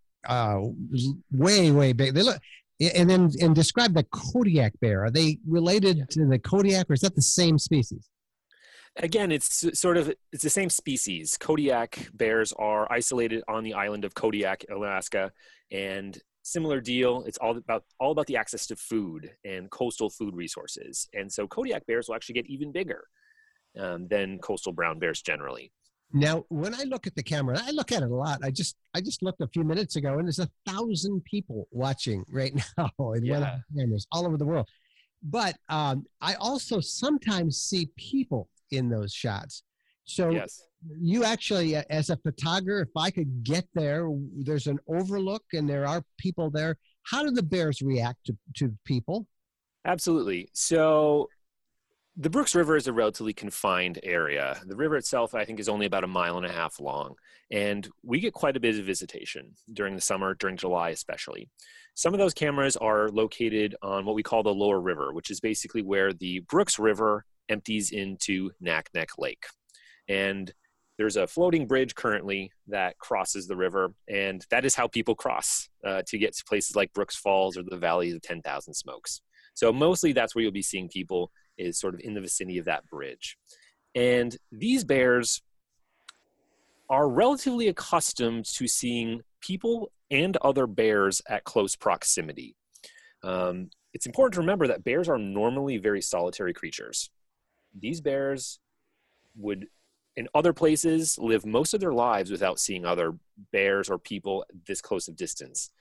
way, way big. They look, and describe the Kodiak bear. Are they related to the Kodiak, or is that the same species? Again, it's the same species. Kodiak bears are isolated on the island of Kodiak, Alaska, and similar deal. It's all about the access to food and coastal food resources. And so Kodiak bears will actually get even bigger than coastal brown bears generally. Now, when I look at the camera, I look at it a lot. I just looked a few minutes ago, and there's 1,000 people watching right now in one of the cameras all over the world. But I also sometimes see people in those shots. So yes. You actually, as a photographer, if I could get there, there's an overlook and there are people there. How do the bears react to people? Absolutely. So the Brooks River is a relatively confined area. The river itself, I think, is only about 1.5 miles long. And we get quite a bit of visitation during the summer, during July especially. Some of those cameras are located on what we call the lower river, which is basically where the Brooks River empties into Naknek Lake. And there's a floating bridge currently that crosses the river, and that is how people cross to get to places like Brooks Falls or the Valley of the 10,000 Smokes. So mostly that's where you'll be seeing people, is sort of in the vicinity of that bridge. And these bears are relatively accustomed to seeing people and other bears at close proximity. It's important to remember that bears are normally very solitary creatures. These bears would, in other places, live most of their lives without seeing other bears or people this close of distance.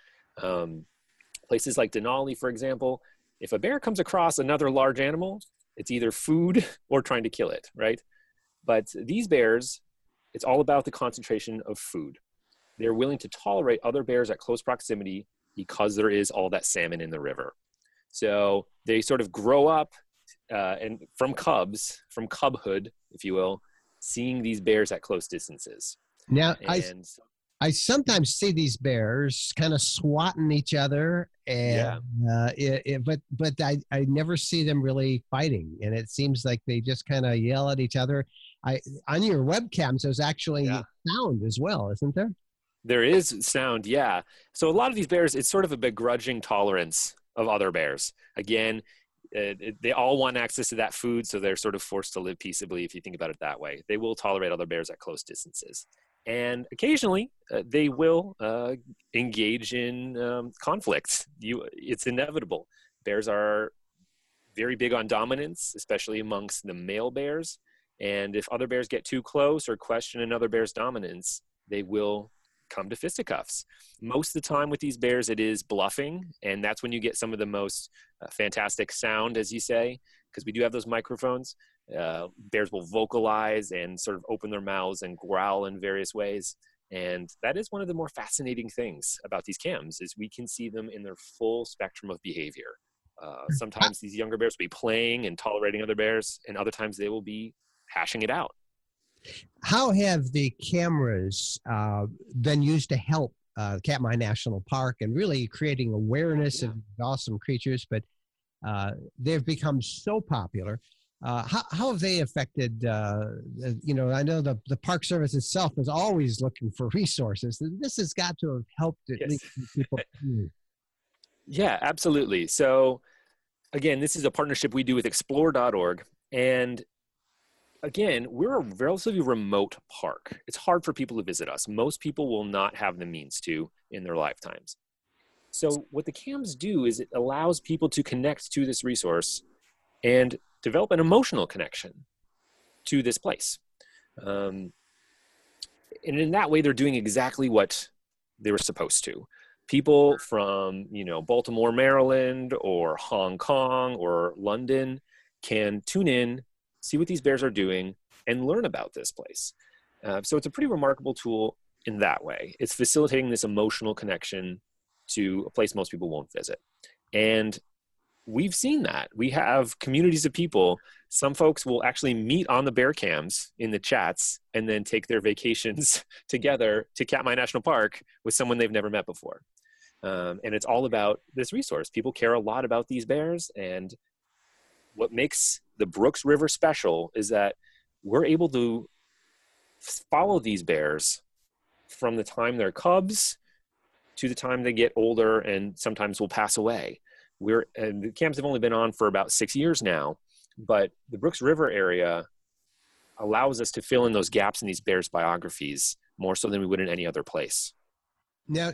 Places like Denali, for example, if a bear comes across another large animal, it's either food or trying to kill it, right? But these bears, it's all about the concentration of food. They're willing to tolerate other bears at close proximity because there is all that salmon in the river. So they sort of grow up and from cubhood, if you will, seeing these bears at close distances. Now, I sometimes see these bears kind of swatting each other, and but I never see them really fighting, and it seems like they just kind of yell at each other. On your webcams, there's actually sound as well, isn't there? There is sound, yeah. So a lot of these bears, it's sort of a begrudging tolerance of other bears. Again, they all want access to that food, so they're sort of forced to live peaceably, if you think about it that way. They will tolerate other bears at close distances. And occasionally, they will engage in conflicts. It's inevitable. Bears are very big on dominance, especially amongst the male bears. And if other bears get too close or question another bear's dominance, they will come to fisticuffs. Most of the time with these bears, it is bluffing. And that's when you get some of the most fantastic sound, as you say, because we do have those microphones. Bears will vocalize and sort of open their mouths and growl in various ways. And that is one of the more fascinating things about these cams, is we can see them in their full spectrum of behavior. Sometimes these younger bears will be playing and tolerating other bears, and other times they will be hashing it out. How have the cameras been used to help Katmai National Park and really creating awareness of awesome creatures? But they've become so popular. How have they affected, I know the Park Service itself is always looking for resources. This has got to have helped at least people. Yeah, absolutely. So again, this is a partnership we do with explore.org. And again, we're a relatively remote park. It's hard for people to visit us. Most people will not have the means to in their lifetimes. So what the cams do is it allows people to connect to this resource and develop an emotional connection to this place. And in that way, they're doing exactly what they were supposed to. People from, Baltimore, Maryland, or Hong Kong, or London can tune in, see what these bears are doing, and learn about this place. So it's a pretty remarkable tool in that way. It's facilitating this emotional connection to a place most people won't visit. And we've seen that. We have communities of people. Some folks will actually meet on the bear cams in the chats and then take their vacations together to Katmai National Park with someone they've never met before. And it's all about this resource. People care a lot about these bears, and what makes the Brooks River special is that we're able to follow these bears from the time they're cubs to the time they get older and sometimes will pass away. The cams have only been on for about 6 years now, but the Brooks River area allows us to fill in those gaps in these bears' biographies more so than we would in any other place. Now,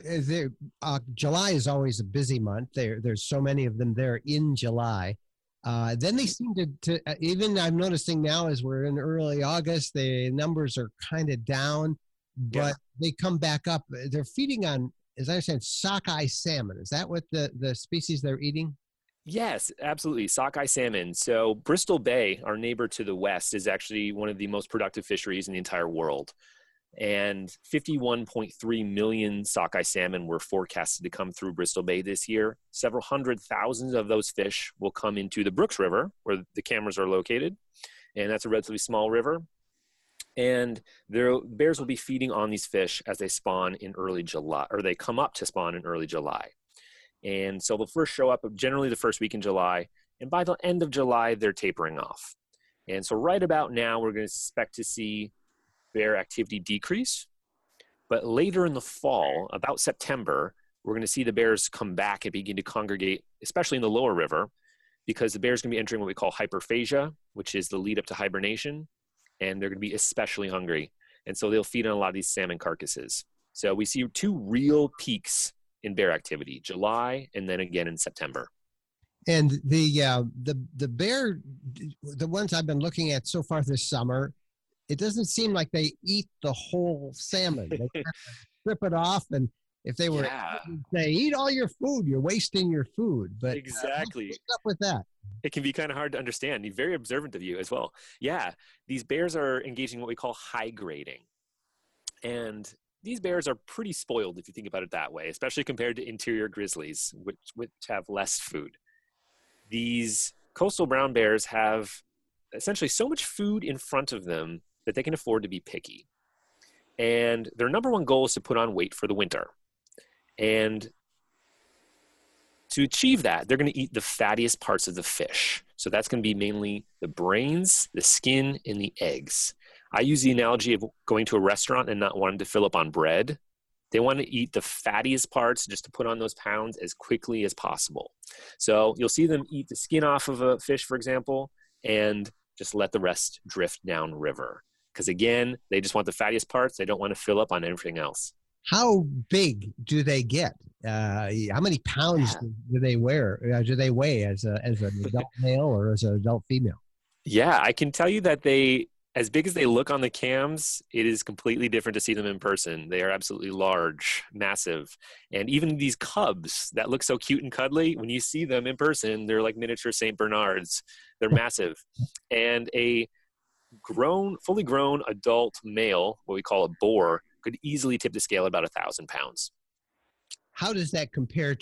July is always a busy month. There's so many of them there in July. Then they seem to even I'm noticing now as we're in early August, the numbers are kind of down, but they come back up. They're feeding on, as I understand, sockeye salmon. Is that what the species they're eating? Yes, absolutely. Sockeye salmon. So Bristol Bay, our neighbor to the west, is actually one of the most productive fisheries in the entire world. And 51.3 million sockeye salmon were forecasted to come through Bristol Bay this year. Several hundred thousand of those fish will come into the Brooks River, where the cameras are located. And that's a relatively small river. And bears will be feeding on these fish as they spawn in early July, or they come up to spawn in early July. And so they'll first show up generally the first week in July. And by the end of July, they're tapering off. And so right about now, we're going to expect to see bear activity decrease. But later in the fall, about September, we're going to see the bears come back and begin to congregate, especially in the lower river, because the bears are going to be entering what we call hyperphagia, which is the lead up to hibernation. And they're going to be especially hungry. And so they'll feed on a lot of these salmon carcasses. So we see two real peaks in bear activity, July and then again in September. And the bear, the ones I've been looking at so far this summer, it doesn't seem like they eat the whole salmon. They kind of strip it off, and if they were, they eat all your food, you're wasting your food. But exactly, what's up with that? It can be kind of hard to understand. He's very observant of you as well. Yeah, these bears are engaging in what we call high grading, and these bears are pretty spoiled if you think about it that way, especially compared to interior grizzlies, which have less food. These coastal brown bears have essentially so much food in front of them that they can afford to be picky. And their number one goal is to put on weight for the winter. And to achieve that, they're going to eat the fattiest parts of the fish. So that's going to be mainly the brains, the skin, and the eggs. I use the analogy of going to a restaurant and not wanting to fill up on bread. They want to eat the fattiest parts just to put on those pounds as quickly as possible. So you'll see them eat the skin off of a fish, for example, and just let the rest drift downriver. Because again, they just want the fattiest parts. They don't want to fill up on everything else. How big do they get? How many pounds do they weigh as an adult male or as an adult female? Yeah, I can tell you that as big as they look on the cams, it is completely different to see them in person. They are absolutely large, massive. And even these cubs that look so cute and cuddly, when you see them in person, they're like miniature St. Bernards. They're massive. And a fully grown adult male, what we call a boar, could easily tip the scale at about 1,000 pounds. How does that compare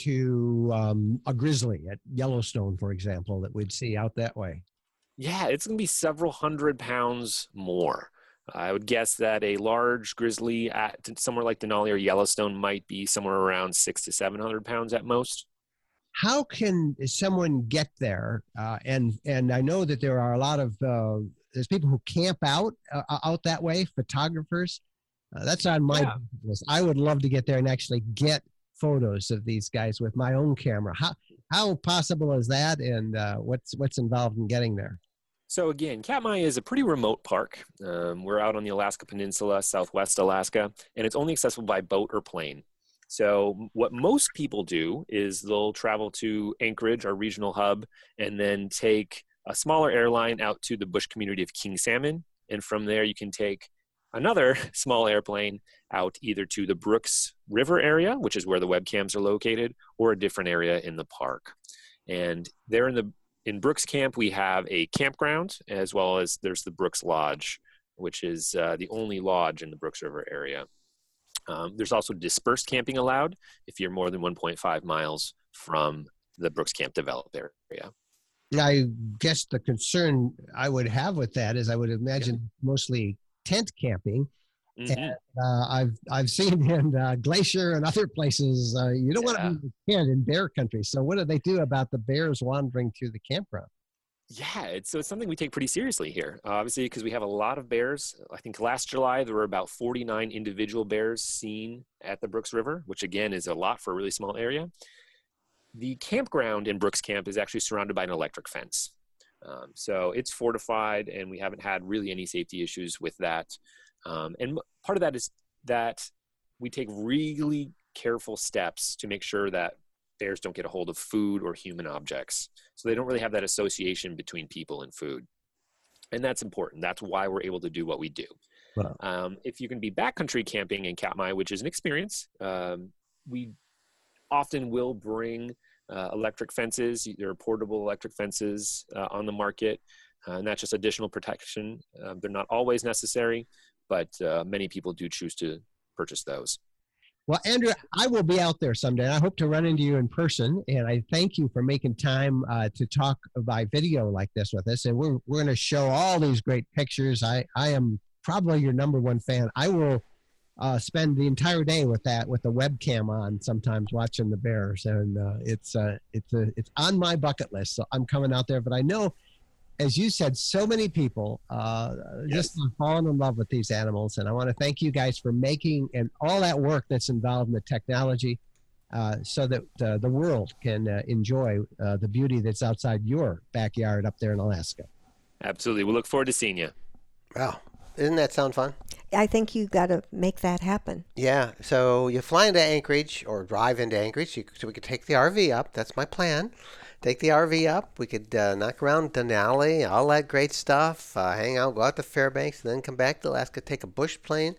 to a grizzly at Yellowstone, for example, that we'd see out that way? Yeah, it's going to be several hundred pounds more. I would guess that a large grizzly at somewhere like Denali or Yellowstone might be somewhere around 600 to 700 pounds at most. How can someone get there? And I know that there are a lot of there's people who camp out that way, photographers. That's on my list. I would love to get there and actually get photos of these guys with my own camera. How possible is that, and what's involved in getting there? So again, Katmai is a pretty remote park. We're out on the Alaska Peninsula, southwest Alaska, and it's only accessible by boat or plane. So what most people do is they'll travel to Anchorage, our regional hub, and then take a smaller airline out to the bush community of King Salmon. And from there, you can take another small airplane out either to the Brooks River area, which is where the webcams are located, or a different area in the park. And there in Brooks Camp, we have a campground, as well as there's the Brooks Lodge, which is the only lodge in the Brooks River area. There's also dispersed camping allowed if you're more than 1.5 miles from the Brooks Camp developed area. I guess the concern I would have with that is I would imagine mostly tent camping. Mm-hmm. And I've seen in Glacier and other places, you don't want to be a tent in bear country. So what do they do about the bears wandering through the campground? Yeah, it's something we take pretty seriously here, obviously, because we have a lot of bears. I think last July, there were about 49 individual bears seen at the Brooks River, which again is a lot for a really small area. The campground in Brooks Camp is actually surrounded by an electric fence. So it's fortified, and we haven't had really any safety issues with that. And part of that is that we take really careful steps to make sure that bears don't get a hold of food or human objects. So they don't really have that association between people and food. And that's important. That's why we're able to do what we do. Wow. If you can be backcountry camping in Katmai, which is an experience, we often will bring electric fences. There are portable electric fences on the market, and that's just additional protection. They're not always necessary, but many people do choose to purchase those. Well, Andrew, I will be out there someday. I hope to run into you in person, and I thank you for making time to talk by video like this with us. And we're going to show all these great pictures. I am probably your number one fan. I will spend the entire day with the webcam on, sometimes watching the bears, and it's on my bucket list. So I'm coming out there. But I know, as you said, so many people just have fallen in love with these animals, and I want to thank you guys for making and all that work that's involved in the technology, so that the world can enjoy the beauty that's outside your backyard up there in Alaska. Absolutely. We look forward to seeing you. Wow. Doesn't that sound fun? I think you got to make that happen. Yeah. So you fly into Anchorage or drive into Anchorage, so we could take the RV up. That's my plan. Take the RV up. We could knock around Denali, all that great stuff. Hang out, go out to Fairbanks, and then come back to Alaska. Take a bush plane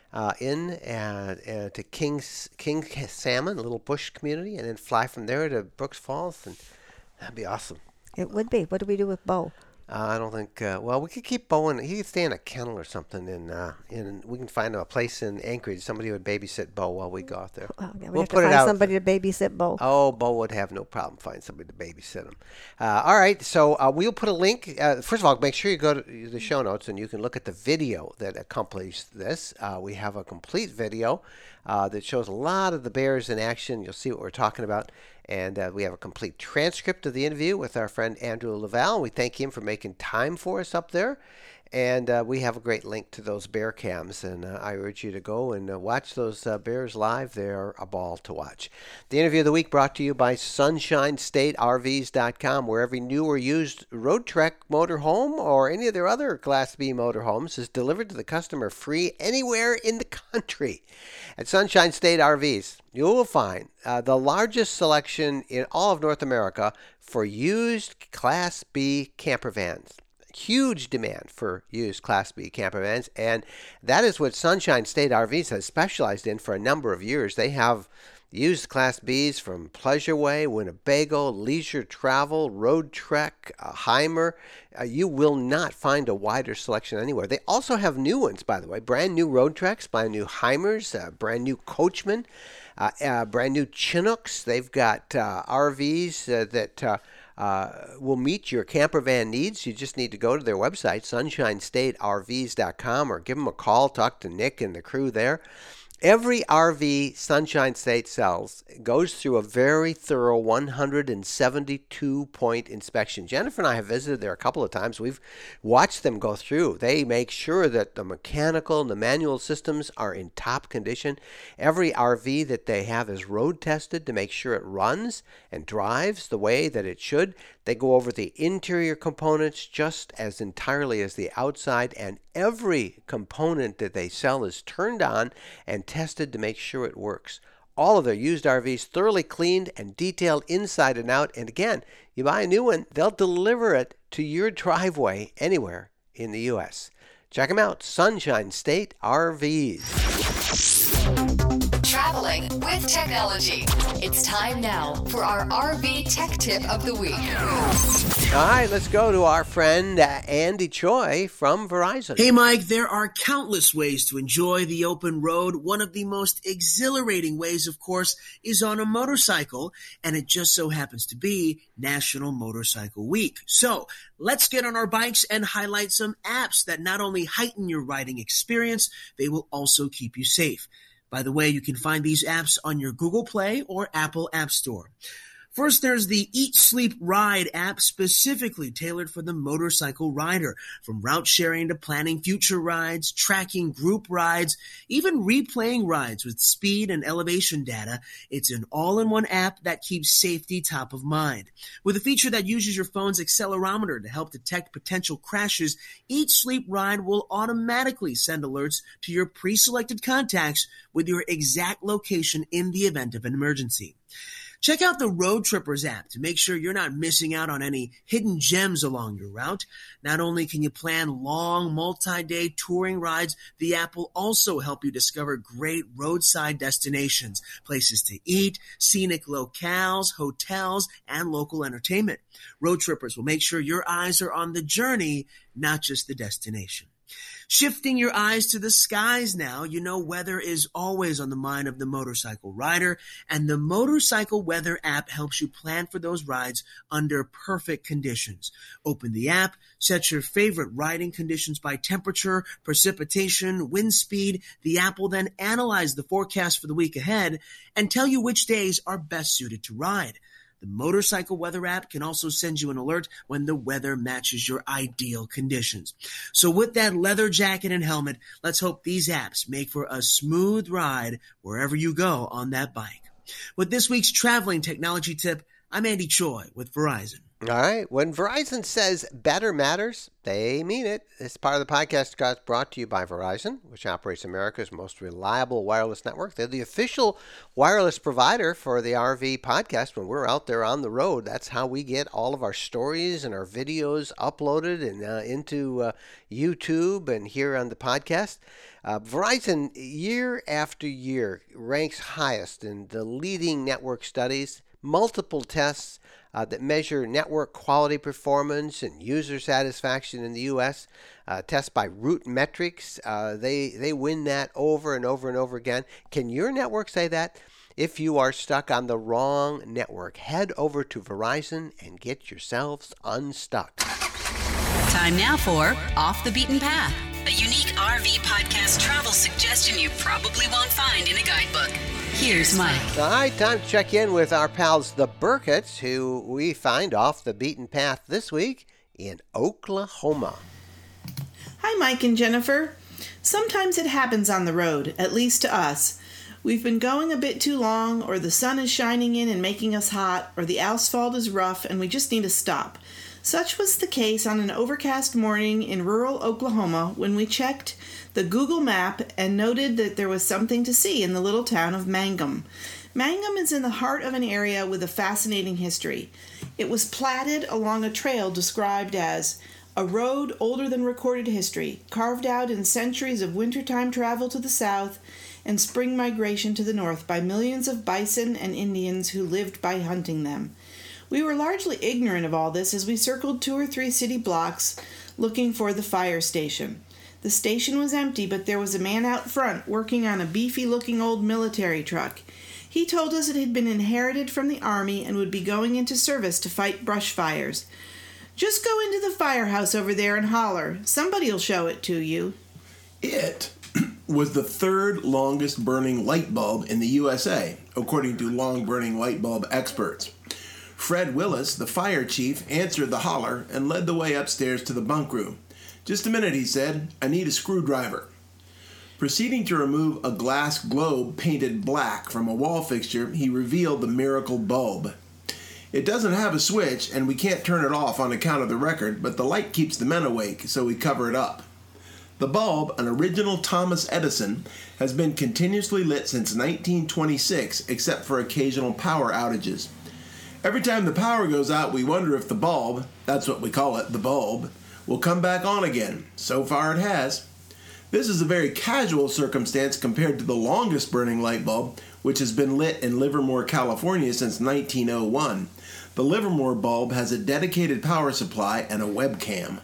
to King Salmon, a little bush community, and then fly from there to Brooks Falls, and that'd be awesome. It would be. What do we do with Bo? I don't think. Well, we could keep Bo in. He could stay in a kennel or something, and we can find him a place in Anchorage. Somebody would babysit Bo while we go out there. Well, yeah, we'll have to find somebody to babysit Bo. Oh, Bo would have no problem finding somebody to babysit him. All right, so we'll put a link. First of all, make sure you go to the show notes and you can look at the video that accompanies this. We have a complete video that shows a lot of the bears in action. You'll see what we're talking about. And we have a complete transcript of the interview with our friend Andrew Laval. We thank him for making time for us up there. And we have a great link to those bear cams, and I urge you to go and watch those bears live. They're a ball to watch. The interview of the week brought to you by SunshineStateRVs.com, where every new or used Road Trek motorhome or any of their other Class B motorhomes is delivered to the customer free anywhere in the country. At Sunshine State RVs, you will find the largest selection in all of North America for used Class B camper vans. Huge demand for used Class B camper vans, and that is what Sunshine State RVs has specialized in for a number of years. They have used Class Bs from Pleasureway, Winnebago, Leisure Travel, Road Trek, Heimer. You will not find a wider selection anywhere. They also have new ones, by the way, brand new Road Treks, brand new Heimers, brand new Coachmen, brand new Chinooks. They've got RVs that will meet your camper van needs. You just need to go to their website, SunshineStateRVs.com, or give them a call, talk to Nick and the crew there. Every RV Sunshine State sells goes through a very thorough 172-point inspection. Jennifer and I have visited there a couple of times. We've watched them go through. They make sure that the mechanical and the manual systems are in top condition. Every RV that they have is road tested to make sure it runs and drives the way that it should. They go over the interior components just as entirely as the outside, and every component that they sell is turned on and tested to make sure it works. All of their used RVs thoroughly cleaned and detailed inside and out. And again, you buy a new one, they'll deliver it to your driveway anywhere in the U.S. Check them out, Sunshine State RVs. Traveling with technology. It's time now for our RV Tech Tip of the Week. All right, let's go to our friend Andy Choi from Verizon. Hey, Mike, there are countless ways to enjoy the open road. One of the most exhilarating ways, of course, is on a motorcycle, and it just so happens to be National Motorcycle Week. So let's get on our bikes and highlight some apps that not only heighten your riding experience, they will also keep you safe. By the way, you can find these apps on your Google Play or Apple App Store. First, there's the Eat, Sleep, Ride app specifically tailored for the motorcycle rider. From route sharing to planning future rides, tracking group rides, even replaying rides with speed and elevation data, it's an all-in-one app that keeps safety top of mind. With a feature that uses your phone's accelerometer to help detect potential crashes, Eat, Sleep, Ride will automatically send alerts to your pre-selected contacts with your exact location in the event of an emergency. Check out the Road Trippers app to make sure you're not missing out on any hidden gems along your route. Not only can you plan long, multi-day touring rides, the app will also help you discover great roadside destinations, places to eat, scenic locales, hotels, and local entertainment. Road Trippers will make sure your eyes are on the journey, not just the destination. Shifting your eyes to the skies now, you know weather is always on the mind of the motorcycle rider, and the Motorcycle Weather app helps you plan for those rides under perfect conditions. Open the app, set your favorite riding conditions by temperature, precipitation, wind speed. The app will then analyze the forecast for the week ahead and tell you which days are best suited to ride. The Motorcycle Weather app can also send you an alert when the weather matches your ideal conditions. So with that leather jacket and helmet, let's hope these apps make for a smooth ride wherever you go on that bike. With this week's traveling technology tip, I'm Andy Choi with Verizon. All right. When Verizon says better matters, they mean it. This part of the podcast got brought to you by Verizon, which operates America's most reliable wireless network. They're the official wireless provider for the RV podcast when we're out there on the road. That's how we get all of our stories and our videos uploaded and into YouTube and here on the podcast. Verizon, year after year, ranks highest in the leading network studies, multiple tests that measure network quality performance and user satisfaction in the U.S. Tests by Root Metrics. They win that over and over and over again. Can your network say that? If you are stuck on the wrong network, head over to Verizon and get yourselves unstuck. Time now for Off the Beaten Path, a unique RV podcast travel suggestion you probably won't find in a guidebook. Here's Mike. All right, time to check in with our pals, the Burketts, who we find off the beaten path this week in Oklahoma. Hi, Mike and Jennifer. Sometimes it happens on the road, at least to us. We've been going a bit too long, or the sun is shining in and making us hot, or the asphalt is rough and we just need to stop. Such was the case on an overcast morning in rural Oklahoma when we checked the Google map and noted that there was something to see in the little town of Mangum. Mangum is in the heart of an area with a fascinating history. It was platted along a trail described as a road older than recorded history, carved out in centuries of wintertime travel to the south and spring migration to the north by millions of bison and Indians who lived by hunting them. We were largely ignorant of all this as we circled 2 or 3 city blocks looking for the fire station. The station was empty, but there was a man out front working on a beefy-looking old military truck. He told us it had been inherited from the Army and would be going into service to fight brush fires. Just go into the firehouse over there and holler. Somebody'll show it to you. It was the 3rd longest burning light bulb in the USA, according to long-burning light bulb experts. Fred Willis, the fire chief, answered the holler and led the way upstairs to the bunk room. "Just a minute," he said. "I need a screwdriver." Proceeding to remove a glass globe painted black from a wall fixture, he revealed the miracle bulb. It doesn't have a switch, and we can't turn it off on account of the record, but the light keeps the men awake, so we cover it up. The bulb, an original Thomas Edison, has been continuously lit since 1926, except for occasional power outages. Every time the power goes out, we wonder if the bulb, that's what we call it, the bulb, will come back on again. So far it has. This is a very casual circumstance compared to the longest burning light bulb, which has been lit in Livermore, California since 1901. The Livermore bulb has a dedicated power supply and a webcam.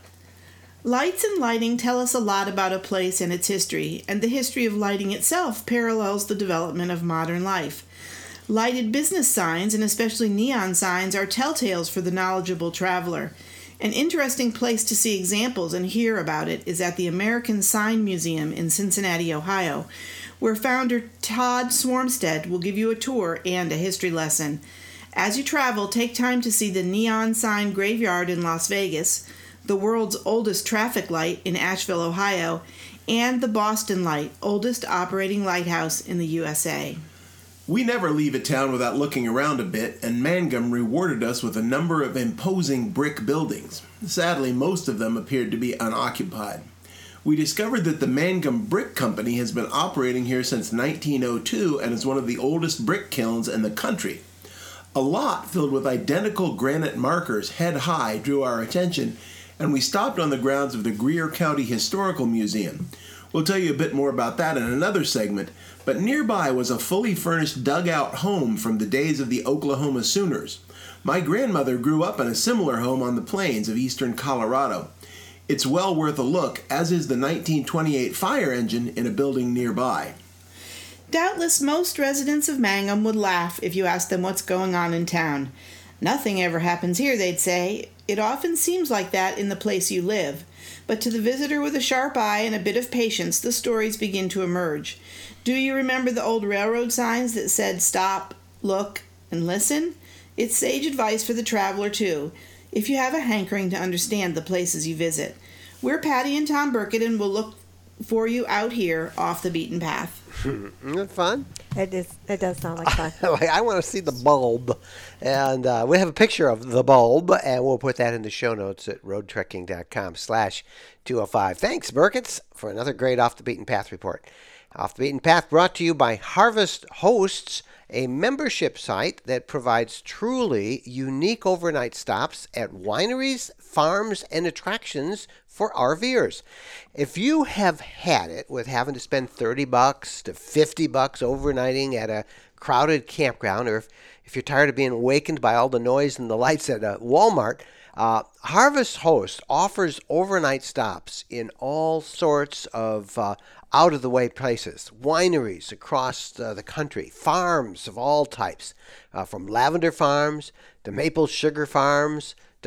Lights and lighting tell us a lot about a place and its history, and the history of lighting itself parallels the development of modern life. Lighted business signs, and especially neon signs, are telltales for the knowledgeable traveler. An interesting place to see examples and hear about it is at the American Sign Museum in Cincinnati, Ohio, where founder Todd Swarmstead will give you a tour and a history lesson. As you travel, take time to see the Neon Sign Graveyard in Las Vegas, the world's oldest traffic light in Asheville, Ohio, and the Boston Light, oldest operating lighthouse in the USA. We never leave a town without looking around a bit, and Mangum rewarded us with a number of imposing brick buildings. Sadly, most of them appeared to be unoccupied. We discovered that the Mangum Brick Company has been operating here since 1902 and is one of the oldest brick kilns in the country. A lot filled with identical granite markers head high drew our attention, and we stopped on the grounds of the Greer County Historical Museum. We'll tell you a bit more about that in another segment, but nearby was a fully furnished dugout home from the days of the Oklahoma Sooners. My grandmother grew up in a similar home on the plains of eastern Colorado. It's well worth a look, as is the 1928 fire engine in a building nearby. Doubtless most residents of Mangum would laugh if you asked them what's going on in town. Nothing ever happens here, they'd say. It often seems like that in the place you live. But to the visitor with a sharp eye and a bit of patience, the stories begin to emerge. Do you remember the old railroad signs that said stop, look, and listen? It's sage advice for the traveler, too, if you have a hankering to understand the places you visit. We're Patty and Tom Burkett, and we'll look for you out here off the beaten path. Isn't it fun? It is. It does sound like fun. I want to see the bulb. And we have a picture of the bulb, and we'll put that in the show notes at roadtrekking.com/205. Thanks, Burkett's, for another great Off the Beaten Path report. Off the Beaten Path brought to you by Harvest Hosts, a membership site that provides truly unique overnight stops at wineries, farms, and attractions for RVers. If you have had it with having to spend $30 to $50 overnighting at a crowded campground, or if you're tired of being awakened by all the noise and the lights at a Walmart, Harvest Host offers overnight stops in all sorts of out-of-the-way places, wineries across the country, farms of all types, from lavender farms to maple sugar farms to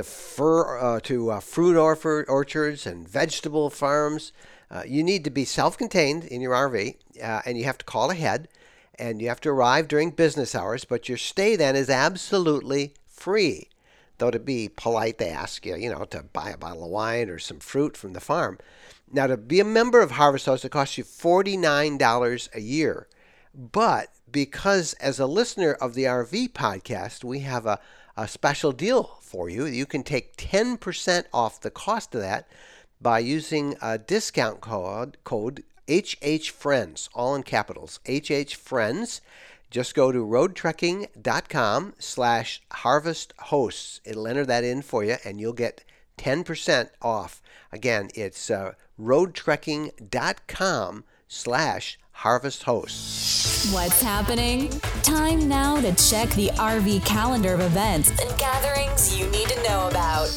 fruit orchards and vegetable farms. You need to be self-contained in your RV, and you have to call ahead, and you have to arrive during business hours, but your stay then is absolutely free. though to be polite, they ask you, to buy a bottle of wine or some fruit from the farm. Now, to be a member of Harvest Host, it costs you $49 a year. But because as a listener of the RV podcast, we have a special deal for you. You can take 10% off the cost of that by using a discount code HHFriends, all in capitals, HHFriends. Just go to roadtrekking.com/harvesthosts. It'll enter that in for you, and you'll get 10% off. Again, it's roadtrekking.com/harvesthosts. What's happening? Time now to check the RV calendar of events and gatherings you need to know about.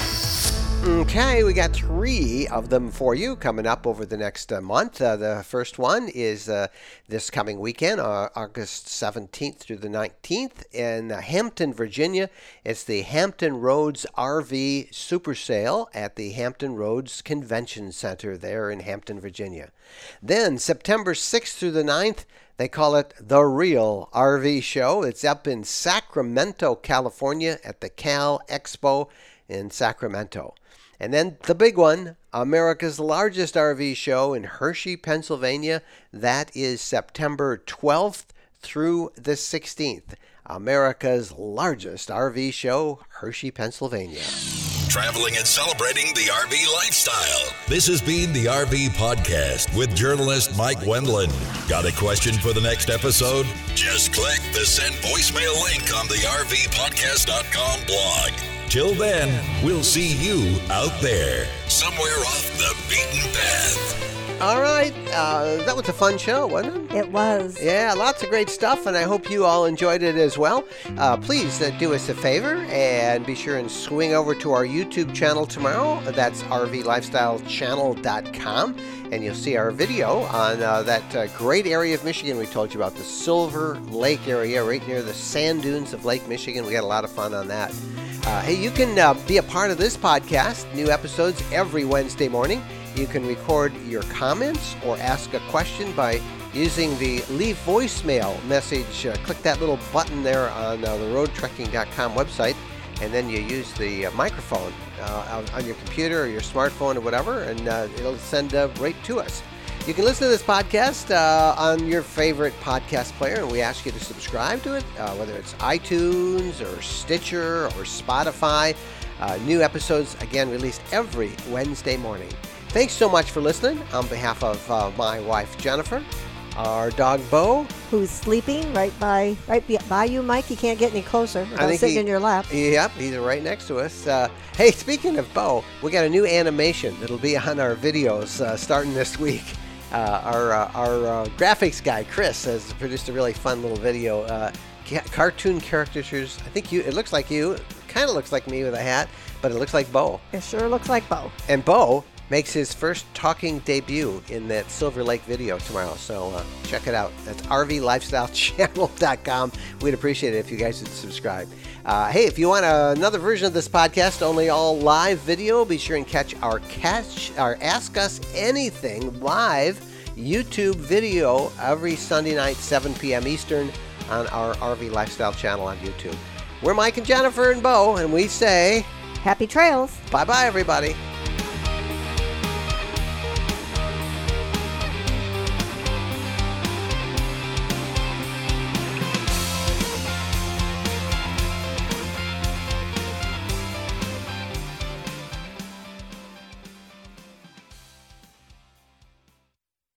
Okay, we got 3 of them for you coming up over the next month. The first one is this coming weekend, August 17th through the 19th in Hampton, Virginia. It's the Hampton Roads RV Super Sale at the Hampton Roads Convention Center there in Hampton, Virginia. Then September 6th through the 9th, they call it the Real RV Show. It's up in Sacramento, California at the Cal Expo in Sacramento. And then the big one, America's largest RV show in Hershey, Pennsylvania. That is September 12th through the 16th. America's largest RV show, Hershey, Pennsylvania. Traveling and celebrating the RV lifestyle. This has been the RV Podcast with journalist Mike Wendland. Got a question for the next episode? Just click the send voicemail link on the RVPodcast.com blog. Till then, we'll see you out there, somewhere off the beaten path. All right, that was a fun show, wasn't it? It was. Yeah, lots of great stuff, and I hope you all enjoyed it as well. Please do us a favor and be sure and swing over to our YouTube channel tomorrow. That's rvlifestylechannel.com, and you'll see our video on that great area of Michigan we told you about, the Silver Lake area right near the sand dunes of Lake Michigan. We had a lot of fun on that. Hey, you can be a part of this podcast, new episodes every Wednesday morning. You can record your comments or ask a question by using the leave voicemail message. Click that little button there on the roadtrekking.com website, and then you use the microphone on your computer or your smartphone or whatever, and it'll send right to us. You can listen to this podcast on your favorite podcast player, and we ask you to subscribe to it, whether it's iTunes or Stitcher or Spotify. New episodes, again, released every Wednesday morning. Thanks so much for listening. On behalf of my wife, Jennifer, our dog, Bo. Who's sleeping right by you, Mike. He can't get any closer without sitting in your lap. Yep, he's right next to us. Hey, speaking of Bo, we got a new animation that'll be on our videos starting this week. Our graphics guy, Chris, has produced a really fun little video. Cartoon caricatures. I think it looks like you. Kind of looks like me with a hat, but it looks like Bo. It sure looks like Bo. And Bo makes his first talking debut in that Silver Lake video tomorrow. So check it out. That's rvlifestylechannel.com. We'd appreciate it if you guys would subscribe. Hey, if you want another version of this podcast, only all live video, be sure and catch our Ask Us Anything live YouTube video every Sunday night, 7 p.m. Eastern on our RV Lifestyle channel on YouTube. We're Mike and Jennifer and Bo, and we say... Happy trails. Bye-bye, everybody.